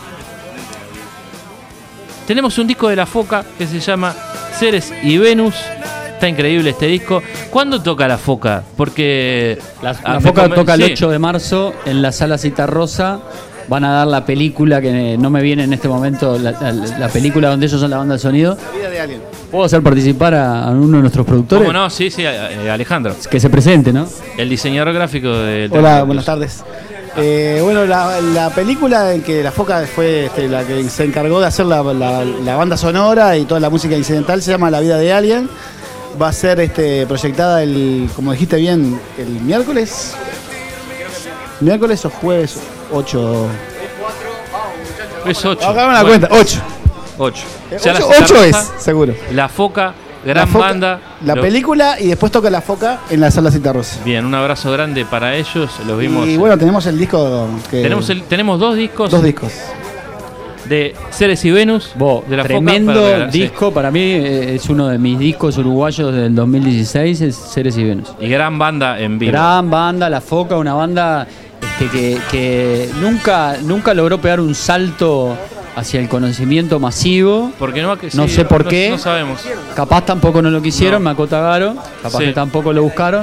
tenemos un disco de La Foca que se llama Ceres y Venus. Está increíble este disco. ¿Cuándo toca La Foca? Porque La, la Foca comen- toca el sí. ocho de marzo en la Sala Citarrosa. Van a dar la película que no me viene en este momento, la, la, la película donde ellos son la banda de sonido. La vida de alguien. ¿Puedo hacer participar a, a uno de nuestros productores? ¿Cómo no? Sí, sí, eh, Alejandro. Que se presente, ¿no? El diseñador gráfico de... Hola, buenas tardes. Eh, bueno, la, la película en que La Foca fue este, la que se encargó de hacer la, la, la banda sonora y toda la música incidental se llama La vida de alguien. Va a ser este, proyectada el, como dijiste bien, el miércoles. Miércoles o jueves ocho. Es ocho. Hagamos la Bueno, cuenta, ocho. ocho. Eh, Ya la ocho, ocho Citarrosa, es, seguro. La Foca, gran La Foca, banda. La Lo- película y después toca La Foca en la Sala Citarrosa. Bien, un abrazo grande para ellos. Los vimos. Y bueno, tenemos el disco que... tenemos, el- tenemos dos discos. Dos discos. De Ceres y Venus. Bo, de La tremendo Foca. para regalar, sí. disco, para mí eh, es uno de mis discos uruguayos del dos mil dieciséis, es Ceres y Venus. Y gran banda en vivo. Gran banda, La Foca, una banda este, que, que nunca, nunca logró pegar un salto hacia el conocimiento masivo. Porque no, No sé por qué. No sabemos. Capaz tampoco no lo quisieron, No. Makoto Garo. Capaz Sí. que tampoco lo buscaron.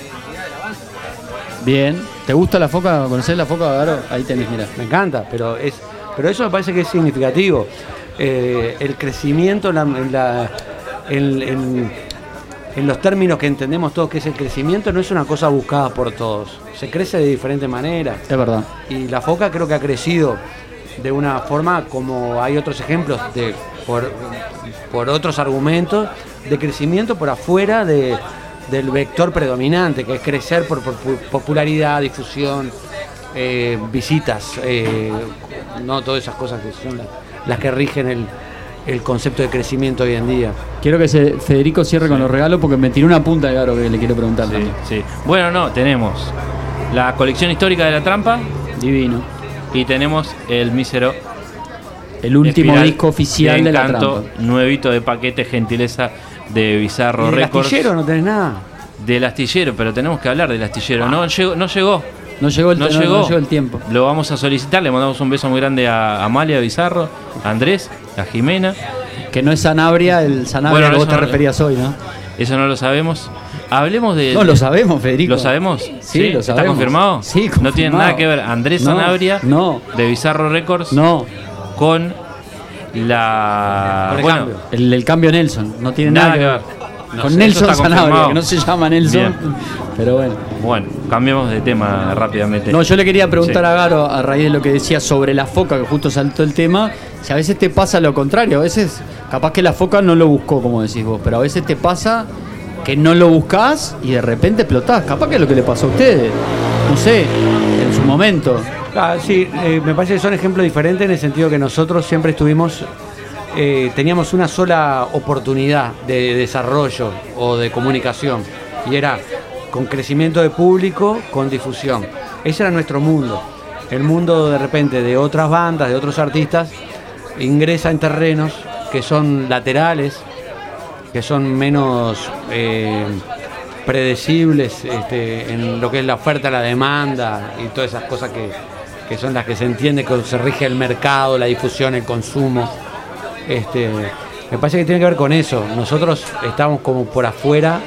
Bien. ¿Te gusta La Foca? ¿Conocés La Foca, Garo? Ahí tenés, mira. Me encanta, pero es pero eso me parece que es significativo. Eh, el crecimiento en, la- en la- en- en- en los términos que entendemos todos que es el crecimiento no es una cosa buscada por todos. Se crece de diferentes maneras. Es verdad. Y La Foca creo que ha crecido de una forma como hay otros ejemplos de por, por otros argumentos de crecimiento por afuera de, del vector predominante, que es crecer por, por popularidad, difusión, eh, visitas, eh, no todas esas cosas que son las, las que rigen el, el concepto de crecimiento hoy en día. Quiero que se, Federico cierre con los regalos porque me tiró una punta de Garo que le quiero preguntar. Sí, también. sí. Bueno, no, tenemos la colección histórica de La Trampa Divino. y tenemos el mísero El último Espiral disco oficial de, La Encanto, Trampa. nuevito de paquete, gentileza de Bizarro ¿Y del Records. astillero no tenés nada? Del astillero, pero tenemos que hablar del astillero. No llegó, no llegó. No llegó el, No no llegó. llegó el tiempo. Lo vamos a solicitar. Le mandamos un beso muy grande a Amalia Bizarro, a Andrés, a Jimena. Que no es Sanabria, el Sanabria Bueno, que vos eso te no- referías hoy, ¿no? Eso no lo sabemos. Hablemos de. No, lo sabemos, Federico. ¿Lo sabemos? Sí, lo ¿Está sabemos. confirmado? Sí, No tiene confirmado. nada que ver Andrés No, Sanabria no. de Bizarro Records No, con la. Con el bueno, cambio. el, el cambio Nelson. No tiene nada, que ver. No Con sé, Nelson eso está Sanabria, confirmado. que no se llama Nelson. Bien. Pero bueno. Bueno, cambiemos de tema rápidamente. No, yo le quería preguntar Sí. a Garo, a raíz de lo que decía sobre la foca, que justo saltó el tema, si a veces te pasa lo contrario, a veces capaz que la foca no lo buscó, como decís vos, pero a veces te pasa que no lo buscás y de repente explotás. Capaz que es lo que le pasó a ustedes, no sé, en su momento. Ah, sí, eh, me parece que son ejemplos diferentes en el sentido que nosotros siempre estuvimos, eh, teníamos una sola oportunidad de desarrollo o de comunicación y era con crecimiento de público, con difusión. Ese era nuestro mundo. El mundo de repente de otras bandas, de otros artistas, ingresa en terrenos que son laterales, que son menos eh, predecibles este, en lo que es la oferta, la demanda y todas esas cosas que, que son las que se entiende que se rige el mercado, la difusión, el consumo. Este, me parece que tiene que ver con eso. Nosotros estamos como por afuera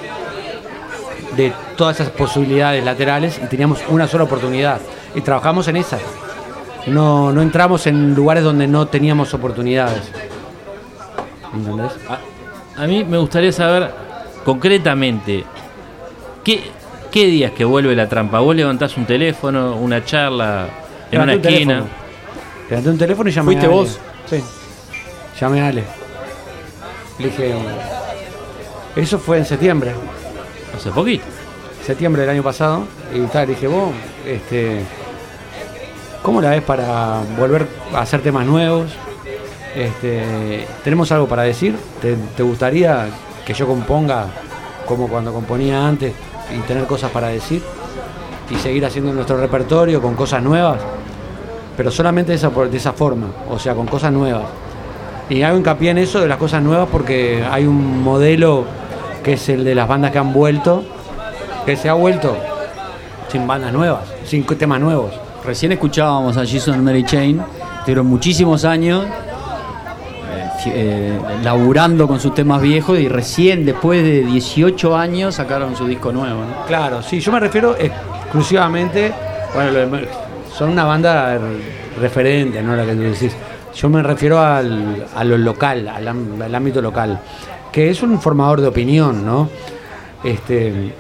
de todas esas posibilidades laterales y teníamos una sola oportunidad y trabajamos en esa. No, no entramos en lugares donde no teníamos oportunidades. ¿Entendés? A, a mí me gustaría saber concretamente qué, qué días que vuelve La Trampa. Vos levantás un teléfono, una charla en una Levanté un esquina. teléfono. Levanté un teléfono y llamé ¿Fuiste a Ale. vos? Sí. Llamé a Ale. Le dije. Eso fue en septiembre. Hace poquito. Septiembre del año pasado. Y tal, le dije, vos, este. ¿Cómo la ves para volver a hacer temas nuevos? Este, ¿tenemos algo para decir? ¿Te, te gustaría que yo componga como cuando componía antes y tener cosas para decir y seguir haciendo nuestro repertorio con cosas nuevas, pero solamente de esa, de esa forma, o sea, con cosas nuevas. Y hago hincapié en eso de las cosas nuevas porque hay un modelo que es el de las bandas que han vuelto, que se ha vuelto sin bandas nuevas, sin temas nuevos. Recién escuchábamos a Jesus and Mary Chain, tuvieron muchísimos años eh, eh, laburando con sus temas viejos y recién después de dieciocho años sacaron su disco nuevo, ¿no? Claro, sí, yo me refiero exclusivamente, bueno, lo de, son una banda referente, ¿no? La que tú decís. Yo me refiero al, a lo local, al, al ámbito local, que es un formador de opinión, ¿no? Este,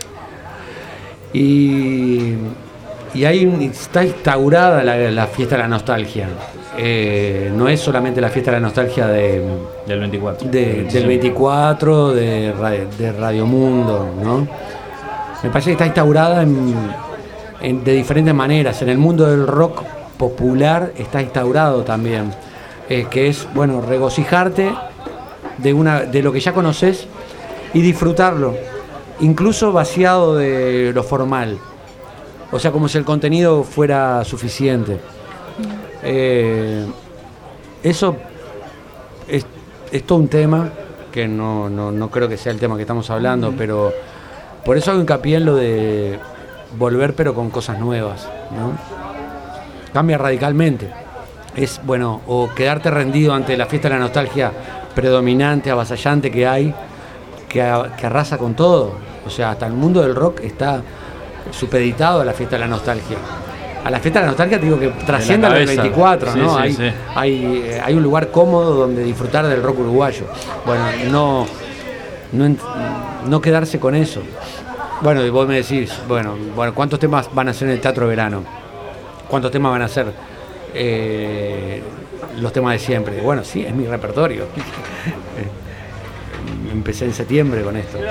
y, y ahí está instaurada la, la fiesta de la nostalgia. Eh, no es solamente la fiesta de la nostalgia de, del veinticuatro, de, del veinticuatro, de, de Radio Mundo, ¿no? Me parece que está instaurada en, en, de diferentes maneras. En el mundo del rock popular está instaurado también, eh, que es, bueno, regocijarte de una de lo que ya conoces y disfrutarlo, incluso vaciado de lo formal, o sea, como si el contenido fuera suficiente. Eh, eso es, es todo un tema que no, no, no creo que sea el tema que estamos hablando, pero por eso hago hincapié en lo de volver pero con cosas nuevas, ¿no? Cambia radicalmente. Es, bueno, o quedarte rendido ante la fiesta de la nostalgia predominante, avasallante que hay, que, que arrasa con todo. O sea, hasta el mundo del rock está supeditado a la fiesta de la nostalgia. A la fiesta de la nostalgia te digo que trasciende al veinticuatro, ¿no? Sí, sí, hay, sí. Hay, hay un lugar cómodo donde disfrutar del rock uruguayo. Bueno, no, no, no quedarse con eso. Bueno, y vos me decís, bueno, bueno, ¿cuántos temas van a ser en el Teatro Verano? ¿Cuántos temas van a ser eh, los temas de siempre? Bueno, sí, es mi repertorio. Empecé en septiembre con esto.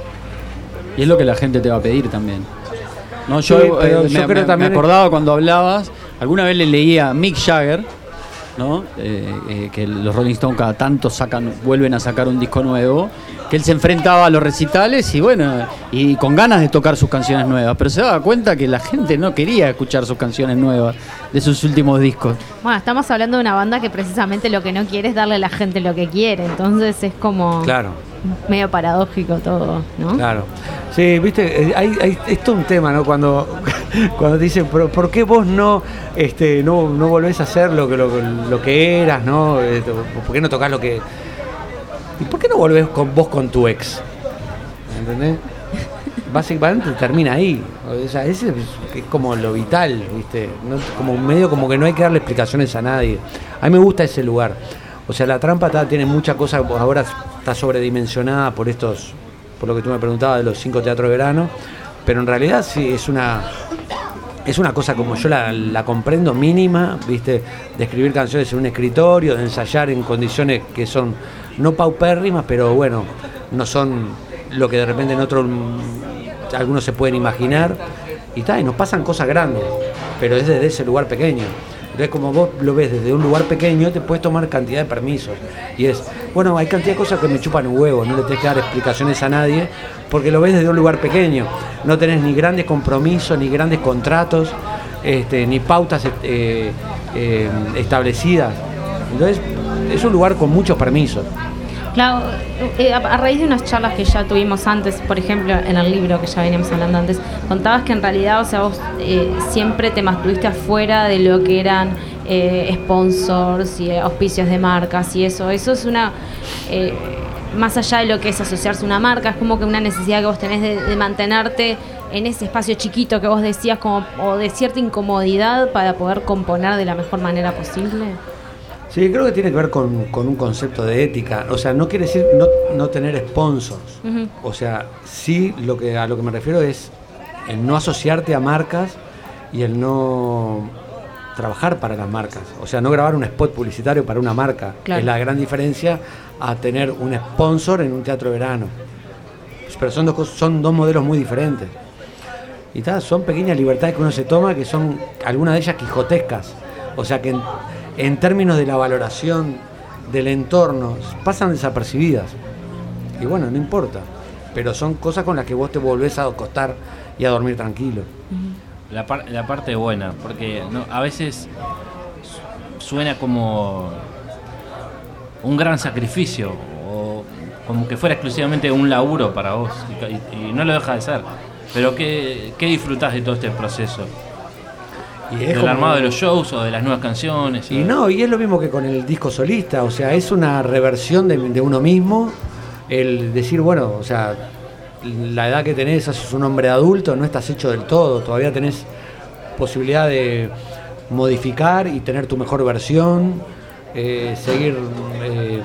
Y es lo que la gente te va a pedir también. No, yo, sí, eh, pero me, yo creo me, también me acordaba cuando hablabas, alguna vez le leía a Mick Jagger, ¿no? Eh, eh, que los Rolling Stones cada tanto sacan, vuelven a sacar un disco nuevo, que él se enfrentaba a los recitales y bueno, y con ganas de tocar sus canciones nuevas, pero se daba cuenta que la gente no quería escuchar sus canciones nuevas de sus últimos discos. Bueno, estamos hablando de una banda que precisamente lo que no quiere es darle a la gente lo que quiere, entonces es como claro, medio paradójico todo, ¿no? Claro. Sí, viste, hay, hay, esto es un tema, ¿no? Cuando, cuando te dicen, ¿por, ¿por qué vos no, este, no, no volvés a hacer lo que, lo, lo que eras, ¿no? ¿Por qué no tocás lo que...? ¿Y por qué no volvés con vos con tu ex? ¿Entendés? Básicamente termina ahí. O sea, ese es como lo vital, ¿viste? No, como medio como que no hay que darle explicaciones a nadie. A mí me gusta ese lugar. O sea, la trampa está, tiene muchas cosas, ahora está sobredimensionada por estos, por lo que tú me preguntabas de los cinco teatros de verano, pero en realidad sí es una es una cosa como yo la, la comprendo mínima, ¿viste? De escribir canciones en un escritorio, de ensayar en condiciones que son no paupérrimas, pero bueno, no son lo que de repente en otros algunos se pueden imaginar, y tal, y nos pasan cosas grandes, pero es desde ese lugar pequeño. Entonces, como vos lo ves desde un lugar pequeño, te puedes tomar cantidad de permisos. Y es, bueno, hay cantidad de cosas que me chupan un huevo, no le tenés que dar explicaciones a nadie, porque lo ves desde un lugar pequeño. No tenés ni grandes compromisos, ni grandes contratos, este, ni pautas eh, eh, establecidas. Entonces, es un lugar con muchos permisos. Claro, eh, a, a raíz de unas charlas que ya tuvimos antes, por ejemplo, en el libro que ya veníamos hablando antes, contabas que en realidad, o sea, vos eh, siempre te mantuviste afuera de lo que eran eh, sponsors y eh, auspicios de marcas y eso. Eso es una, eh, más allá de lo que es asociarse a una marca, es como que una necesidad que vos tenés de, de mantenerte en ese espacio chiquito que vos decías, como, o de cierta incomodidad para poder componer de la mejor manera posible. Sí, creo que tiene que ver con, con un concepto de ética. O sea, no quiere decir no, no tener sponsors. Uh-huh. O sea, sí, lo que, a lo que me refiero es el no asociarte a marcas y el no trabajar para las marcas. O sea, no grabar un spot publicitario para una marca. Claro. Es la gran diferencia a tener un sponsor en un teatro de verano. Pero son dos, son dos modelos muy diferentes. Y tal, son pequeñas libertades que uno se toma, que son algunas de ellas quijotescas. O sea, que en, en términos de la valoración del entorno pasan desapercibidas. Y bueno, no importa. pero son cosas con las que vos te volvés a acostar y a dormir tranquilo. La, par- la parte buena, porque no, a veces suena como un gran sacrificio o como que fuera exclusivamente un laburo para vos y, y, y no lo deja de ser. Pero ¿qué, qué disfrutás de todo este proceso? Y es ¿Del como... armado de los shows o de las nuevas canciones? Y no, y es lo mismo que con el disco solista, o sea, es una reversión de, de uno mismo, el decir, bueno, o sea, la edad que tenés, sos un hombre adulto, no estás hecho del todo, todavía tenés posibilidad de modificar y tener tu mejor versión, eh, seguir eh,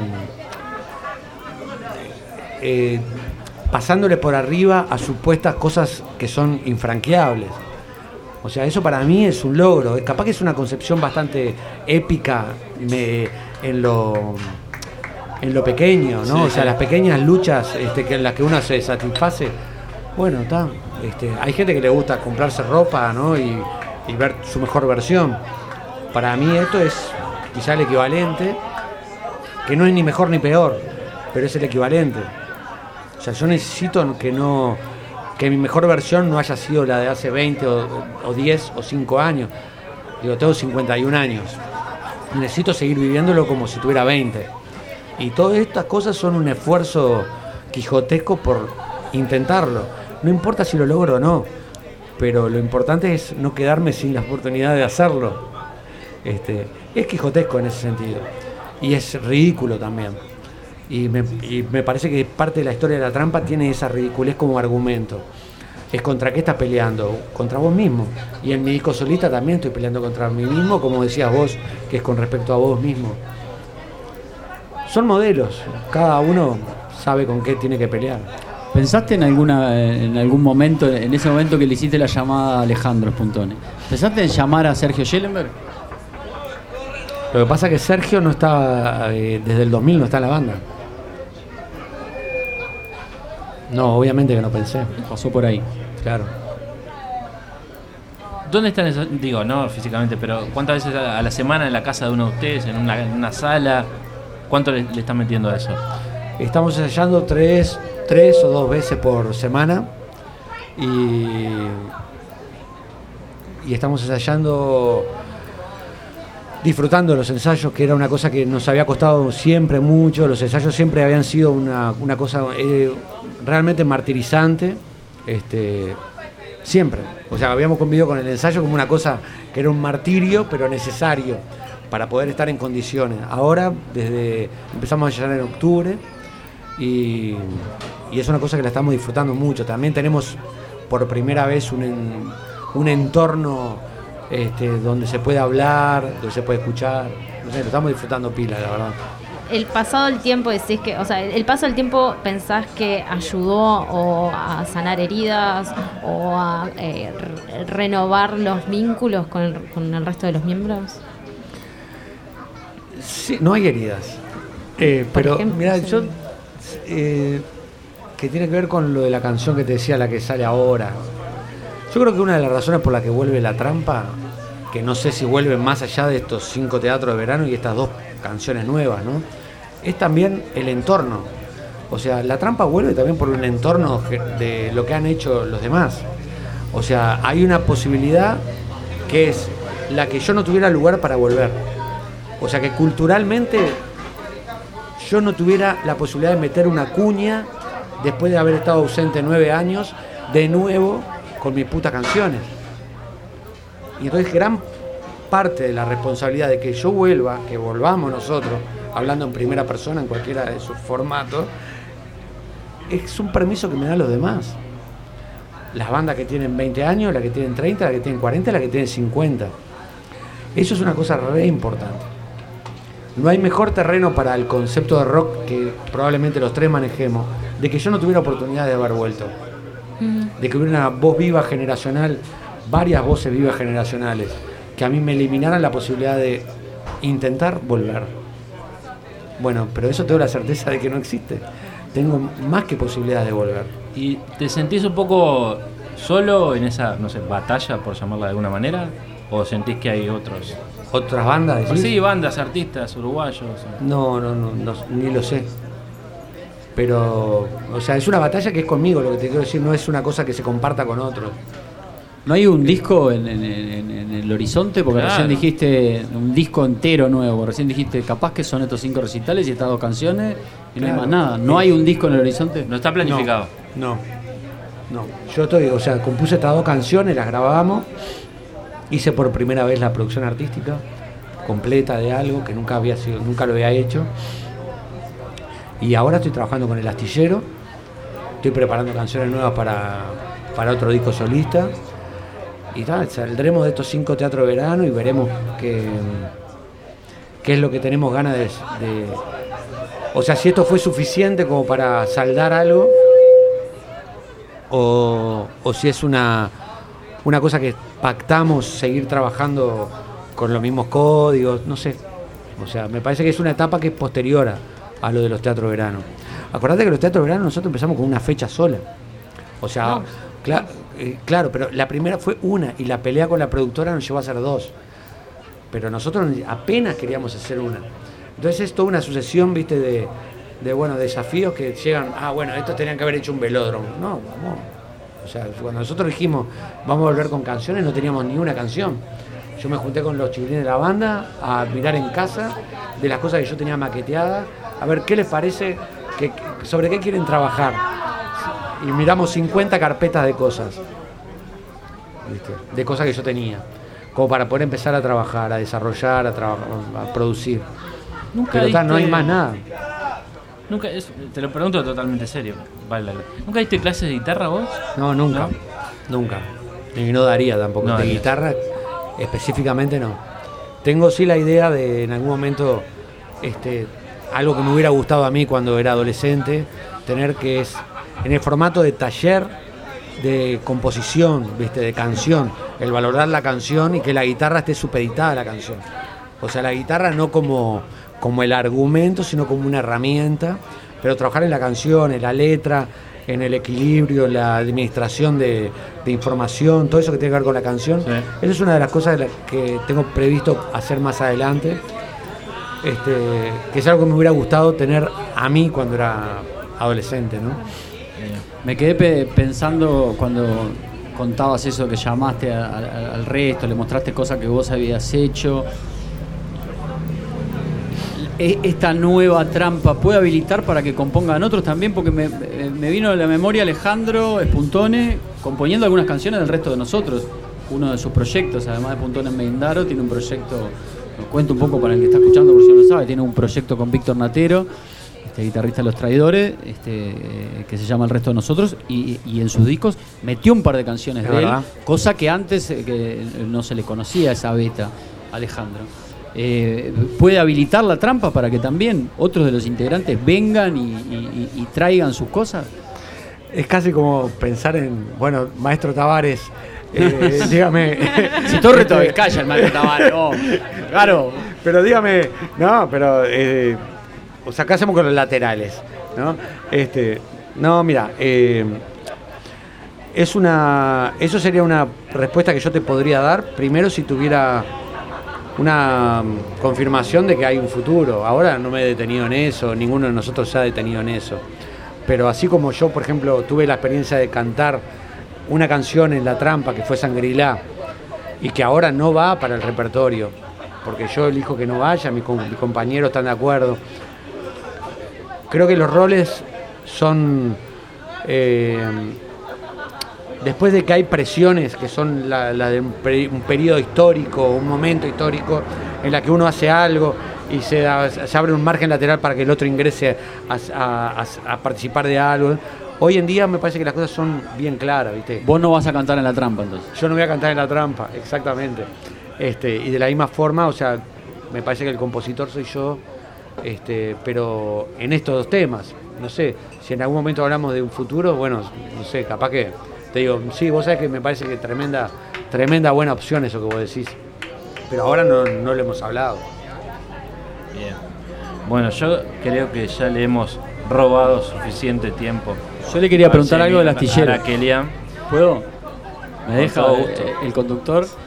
eh, pasándole por arriba a supuestas cosas que son infranqueables. O sea, eso para mí es un logro. Capaz que es una concepción bastante épica me, en lo en lo pequeño, ¿no? Sí, o sea, sí. las pequeñas luchas este, que en las que uno se satisface. Bueno, está. Este, hay gente que le gusta comprarse ropa, ¿no? Y, y ver su mejor versión. Para mí esto es quizá el equivalente, que no es ni mejor ni peor, pero es el equivalente. O sea, yo necesito que no... que mi mejor versión no haya sido la de hace veinte o, o diez o cinco años. Digo, tengo cincuenta y un años. Necesito seguir viviéndolo como si tuviera veinte. Y todas estas cosas son un esfuerzo quijotesco por intentarlo. No importa si lo logro o no, pero lo importante es no quedarme sin la oportunidad de hacerlo. Este, es quijotesco en ese sentido. Y es ridículo también. Y me, y me parece que parte de la historia de La Trampa tiene esa ridiculez como argumento. Es contra qué estás peleando, contra vos mismo. Y en mi disco solista también estoy peleando contra mí mismo, como decías vos, que es con respecto a vos mismo. Son modelos, cada uno sabe con qué tiene que pelear. ¿Pensaste en alguna en algún momento, en ese momento que le hiciste la llamada a Alejandro Spuntone, pensaste en llamar a Sergio Schellenberg? Lo que pasa es que Sergio no está, eh, desde el dos mil no está en la banda. No, obviamente que no pensé. Pasó por ahí. Claro. ¿Dónde están esos? Digo, no físicamente, pero ¿cuántas veces a la semana en la casa de uno de ustedes, en una, en una sala? ¿Cuánto le, le están metiendo a eso? Estamos ensayando tres, tres o dos veces por semana y, y estamos ensayando, disfrutando los ensayos, que era una cosa que nos había costado siempre mucho. Los ensayos siempre habían sido una, una cosa eh, realmente martirizante, este, siempre. O sea, habíamos convivido con el ensayo como una cosa que era un martirio, pero necesario para poder estar en condiciones. Ahora, desde empezamos a ensayar en octubre y, y es una cosa que la estamos disfrutando mucho. También tenemos por primera vez un, en, un entorno este, donde se puede hablar, donde se puede escuchar. No sé, lo estamos disfrutando pila, la verdad. El pasado del tiempo decís que, o sea, el paso del tiempo pensás que ayudó o a sanar heridas o a eh, re- renovar los vínculos con el, con el resto de los miembros. Sí, no hay heridas. Eh, pero, ejemplo, mira, sí. yo. Eh, que tiene que ver con lo de la canción que te decía, la que sale ahora. Yo creo que una de las razones por las que vuelve La Trampa, que no sé si vuelve más allá de estos cinco teatros de verano y estas dos canciones nuevas, ¿no? Es también el entorno. O sea, La Trampa vuelve también por un entorno de lo que han hecho los demás. O sea, hay una posibilidad que es la que yo no tuviera lugar para volver. O sea, que culturalmente yo no tuviera la posibilidad de meter una cuña después de haber estado ausente nueve años, de nuevo con mis putas canciones. Y entonces gran parte de la responsabilidad de que yo vuelva, que volvamos nosotros, hablando en primera persona en cualquiera de sus formatos, es un permiso que me dan los demás. Las bandas que tienen veinte años, las que tienen treinta, las que tienen cuarenta, las que tienen cincuenta. Eso es una cosa re importante. No hay mejor terreno para el concepto de rock que probablemente los tres manejemos, de que yo no tuviera oportunidad de haber vuelto. Mm. De que hubiera una voz viva generacional, varias voces vivas generacionales, que a mí me eliminaran la posibilidad de intentar volver. Bueno, pero eso tengo la certeza de que no existe. Tengo más que posibilidades de volver. ¿Y te sentís un poco solo en esa, no sé, batalla, por llamarla de alguna manera? ¿O sentís que hay otros? ¿Otras bandas? Pues sí, bandas, artistas, uruguayos. No, no, no, no, ni lo sé. pero, o sea, es una batalla que es conmigo, lo que te quiero decir, no es una cosa que se comparta con otros. ¿No hay un disco en, en, en, en el horizonte? Porque Claro. recién dijiste un disco entero nuevo. Recién dijiste, capaz que son estos cinco recitales y estas dos canciones y no Claro. hay más nada. ¿No hay un disco en el horizonte? No está planificado. No, no. Yo estoy, o sea, compuse estas dos canciones, las grabamos, hice por primera vez la producción artística completa de algo que nunca había sido, nunca lo había hecho. Y ahora estoy trabajando con El Astillero, estoy preparando canciones nuevas para, para otro disco solista. Y tal, saldremos de estos cinco teatros de verano y veremos qué, qué es lo que tenemos ganas de, de... O sea, si esto fue suficiente como para saldar algo, o, o si es una, una cosa que pactamos seguir trabajando con los mismos códigos, no sé. O sea, me parece que es una etapa que es posterior a, a lo de los teatros de verano. Acordate que los teatros de verano nosotros empezamos con una fecha sola. O sea, No. cla- eh, claro, pero la primera fue una y la pelea con la productora nos llevó a hacer dos. Pero nosotros apenas queríamos hacer una. Entonces es toda una sucesión, viste, de, de bueno, desafíos que llegan, ah, bueno, estos tenían que haber hecho un velódromo. No, vamos. O sea, cuando nosotros dijimos, vamos a volver con canciones, no teníamos ni una canción. Yo me junté con los chiquilines de la banda a mirar en casa de las cosas que yo tenía maqueteadas, a ver qué les parece, que, sobre qué quieren trabajar. Y miramos cincuenta carpetas de cosas, ¿viste? De cosas que yo tenía, como para poder empezar a trabajar, a desarrollar, a, traba- a producir. Nunca Pero tal, no hay diste- más nada. Nunca, es- te lo pregunto totalmente serio. Vale, dale. ¿Nunca diste clases de guitarra vos? No, nunca, ¿No? nunca. Y no daría tampoco. No de darías. guitarra específicamente no. Tengo sí la idea de en algún momento, este, algo que me hubiera gustado a mí cuando era adolescente, tener que es en el formato de taller de composición, ¿viste? De canción, el valorar la canción y que la guitarra esté supeditada a la canción. O sea, la guitarra no como, como el argumento, sino como una herramienta, pero trabajar en la canción, en la letra, en el equilibrio, en la administración de, de información, todo eso que tiene que ver con la canción. Sí. Esa es una de las cosas de las que tengo previsto hacer más adelante, este, que es algo que me hubiera gustado tener a mí cuando era adolescente, ¿no? Me quedé pe- pensando cuando contabas eso, que llamaste a- a- al resto, le mostraste cosas que vos habías hecho. E- Esta nueva trampa puede habilitar para que compongan otros también, porque me, me- me vino a la memoria Alejandro Espuntone componiendo algunas canciones del resto de nosotros. Uno de sus proyectos, además de Puntone en Meindaro, tiene un proyecto, lo cuento un poco para el que está escuchando por si no lo sabe, tiene un proyecto con Víctor Natero, este guitarrista de Los Traidores, este, eh, que se llama El Resto de Nosotros, y, y en sus discos metió un par de canciones Es de él, verdad. cosa que antes eh, que no se le conocía esa beta, Alejandro. Eh, ¿Puede habilitar la trampa para que también otros de los integrantes vengan y, y- y- y traigan sus cosas? Es casi como pensar en, bueno, Maestro Tavares, eh, dígame... Si Torre todavía calla el Maestro Tavares, oh, claro. Pero dígame, no, pero, eh, o sea, ¿qué hacemos con los laterales? ¿No? Este, no, mira, eh, es una, eso sería una respuesta que yo te podría dar, primero si tuviera una mm, confirmación de que hay un futuro. Ahora no me he detenido en eso, ninguno de nosotros se ha detenido en eso. Pero así como yo, por ejemplo, tuve la experiencia de cantar una canción en La Trampa que fue Sangrilá y que ahora no va para el repertorio, porque yo elijo que no vaya, mis, com- mis compañeros están de acuerdo. Creo que los roles son, eh, después de que hay presiones que son la, la de un, peri- un periodo histórico, un momento histórico en la que uno hace algo y se, da- se abre un margen lateral para que el otro ingrese a, a- a- a participar de algo. Hoy en día me parece que las cosas son bien claras, ¿viste? Vos no vas a cantar en la trampa entonces. Yo no voy a cantar en La Trampa, exactamente. Este, y de la misma forma, o sea, me parece que el compositor soy yo, este, pero en estos dos temas, no sé, si en algún momento hablamos de un futuro, bueno, no sé, capaz que te digo, sí, vos sabés que me parece que tremenda, tremenda buena opción eso que vos decís. Pero ahora no, no lo hemos hablado. Bien. Bueno, yo creo que ya le hemos robado suficiente tiempo. Yo le quería a preguntar algo del Arsenio astillero. Arakelian. ¿Puedo? ¿Me Con deja todo eh, gusto. el conductor?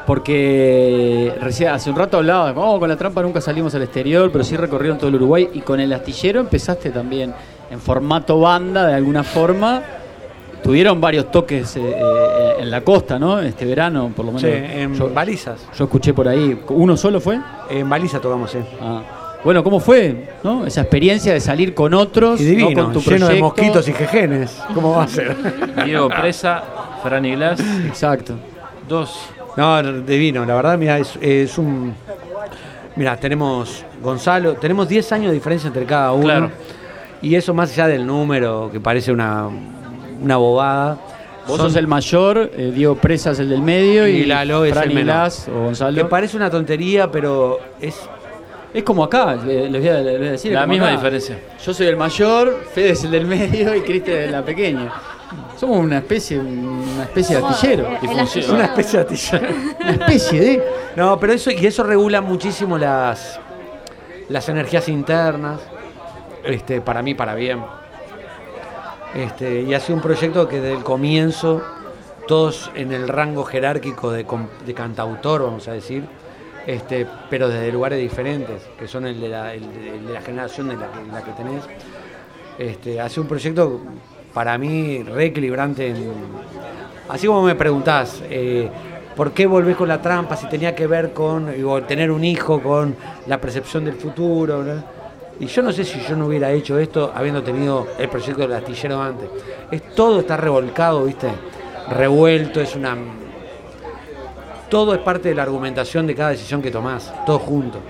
Porque recién, hace un rato hablaba, oh, con la trampa nunca salimos al exterior, pero sí recorrieron todo el Uruguay. Y con el astillero empezaste también en formato banda, de alguna forma. Tuvieron varios toques eh, eh, en la costa, ¿no? Este verano, por lo menos. Sí, en yo, Balizas. Yo escuché por ahí. ¿Uno solo fue? En Baliza tocamos, sí. Ah. Bueno, ¿cómo fue, no? Esa experiencia de salir con otros, y divino, ¿no? Con tu lleno proyecto. de mosquitos y jejenes. ¿Cómo va a ser? Diego Presa, Franny Glass. Exacto. Dos. No, divino. La verdad, mira, es, es un... Mira, tenemos Gonzalo, tenemos diez años de diferencia entre cada uno. Claro. Y eso más allá del número, que parece una, una bobada. Vos Son- sos el mayor, eh, Diego Presa es el del medio y, Y Lalo es el Franny menor. Glass o Gonzalo. Que parece una tontería, pero es... Es como acá, eh, les voy a, les voy a decir. La es como misma acá. diferencia. Yo soy el mayor, Fede es el del medio y Cristian es la pequeña. Somos una especie, una especie de astillero. Eh, Y el funciona. astillero. Una especie de atillero. Una especie de. No, pero eso, y eso regula muchísimo las, las energías internas, este, para mí, para bien. Este, y ha sido un proyecto que desde el comienzo, todos en el rango jerárquico de, com- de cantautor, vamos a decir, este, pero desde lugares diferentes, que son el de la, el de, el de la generación de la que, la que tenés. Este, ha sido un proyecto para mí reequilibrante. En, así como me preguntás, eh, ¿por qué volvés con la trampa? Si tenía que ver con digo, tener un hijo, con la percepción del futuro, ¿no? Y yo no sé si yo no hubiera hecho esto habiendo tenido el proyecto del astillero antes. Es, todo está revolcado, ¿viste? Revuelto, es una... Todo es parte de la argumentación de cada decisión que tomás, todo junto.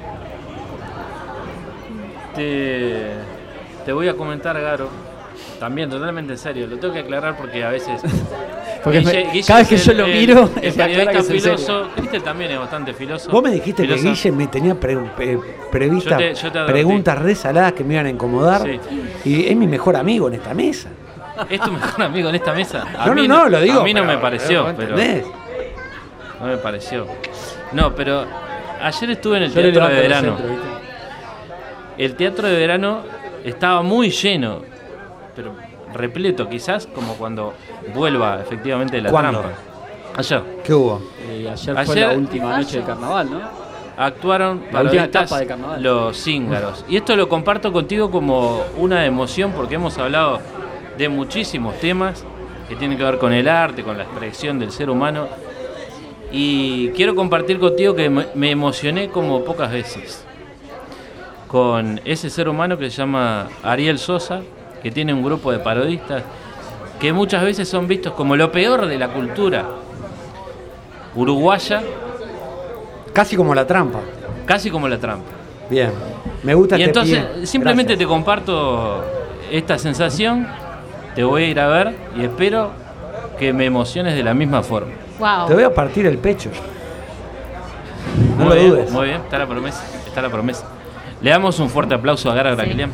Te, te voy a comentar, Garo, también totalmente en serio, lo tengo que aclarar porque a veces... Porque me- Guille- Guille cada vez es que yo el- lo el- miro, el me aclara periodista que es en serio. filoso, Cristian también es bastante filoso. Vos me dijiste filoso. que Guille me tenía pre- pre- previstas Yo te- yo te advertí. preguntas re saladas que me iban a incomodar. Sí. Y es mi mejor amigo en esta mesa. ¿Es tu mejor amigo en esta mesa? A No, mí no, no, lo digo. A mí no pero- me pareció, pero, pero... ¿entendés? No me pareció. No, pero ayer estuve en el Yo le teatro de levanto los verano. centros, ¿viste? El teatro de verano estaba muy lleno, pero repleto, quizás como cuando vuelva efectivamente la ¿Cuándo? trampa. Ayer ¿Qué hubo? Y ayer, fue Ayer- la última noche del carnaval, ¿no? actuaron La última parodistas etapa de carnaval. los cíngaros. Y esto lo comparto contigo como una emoción porque hemos hablado de muchísimos temas que tienen que ver con el arte, con la expresión del ser humano. Y quiero compartir contigo que me me emocioné como pocas veces con ese ser humano que se llama Ariel Sosa, que tiene un grupo de parodistas que muchas veces son vistos como lo peor de la cultura uruguaya, Casi como la trampa. casi como la trampa. Bien. Me gusta Y este entonces pie. simplemente Gracias. te comparto esta sensación, te voy a ir a ver y espero que me emociones de la misma forma. Wow. Te voy a partir el pecho. No Muy lo bien, dudes. muy bien, está la promesa, está la promesa. Le damos un fuerte aplauso a Gara Graquilian.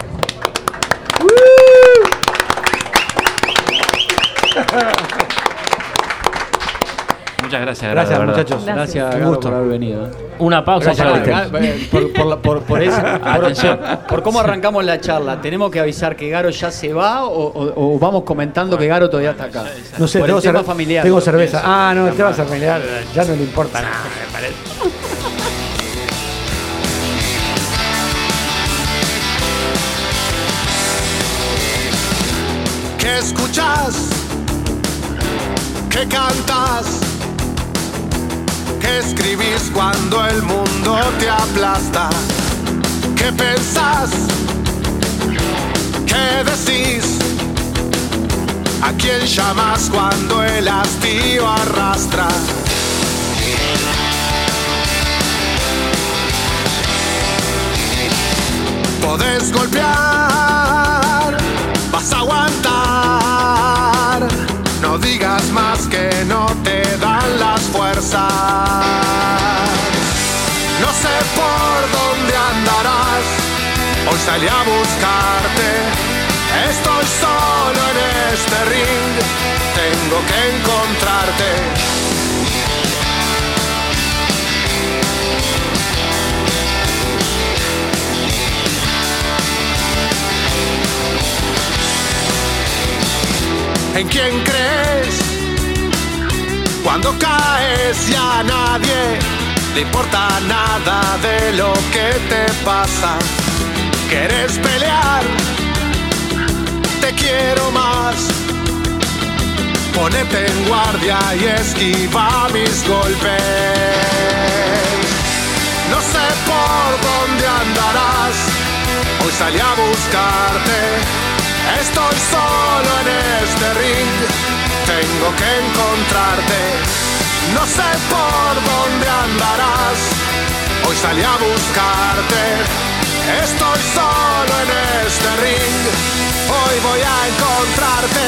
Muchas gracias, Gara, Gracias, de verdad. muchachos. Gracias, Un Garo, gusto. por haber venido. Una pausa Gracias, para Cristian. Garo, eh, por, por la- por- por eso, por- Atención. por cómo arrancamos la charla, ¿tenemos que avisar que Garo ya se va o, o- o vamos comentando que Garo todavía está acá? No sé, Por tengo, el tema cerve- familiar. tengo ¿no? cerveza. Pienso. Ah, no, el tema familiar ya no le importa nada, me parece. ¿Qué escuchas? ¿Qué cantas? ¿Qué escribís cuando el mundo te aplasta? ¿Qué pensás? ¿Qué decís? ¿A quién llamas cuando el hastío arrastra? Podés golpear, vas a aguantar. No digas más que no te dan las fuerzas. No sé por dónde andarás, hoy salí a buscarte. Estoy solo en este ring, tengo que encontrarte. ¿En quién crees? Cuando caes ya a nadie le importa nada de lo que te pasa. ¿Quieres pelear? Te quiero más. Ponete en guardia y esquiva mis golpes. No sé por dónde andarás, hoy salí a buscarte. Estoy solo en este ring, tengo que encontrarte. No sé por dónde andarás, hoy salí a buscarte. Estoy solo en este ring, hoy voy a encontrarte.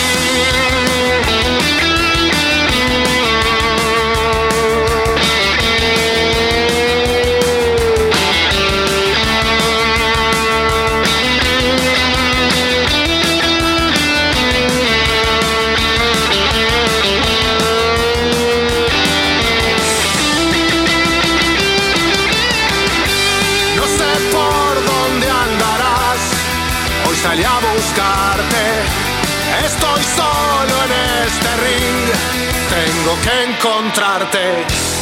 Salí a buscarte, estoy solo en este ring, tengo que encontrarte.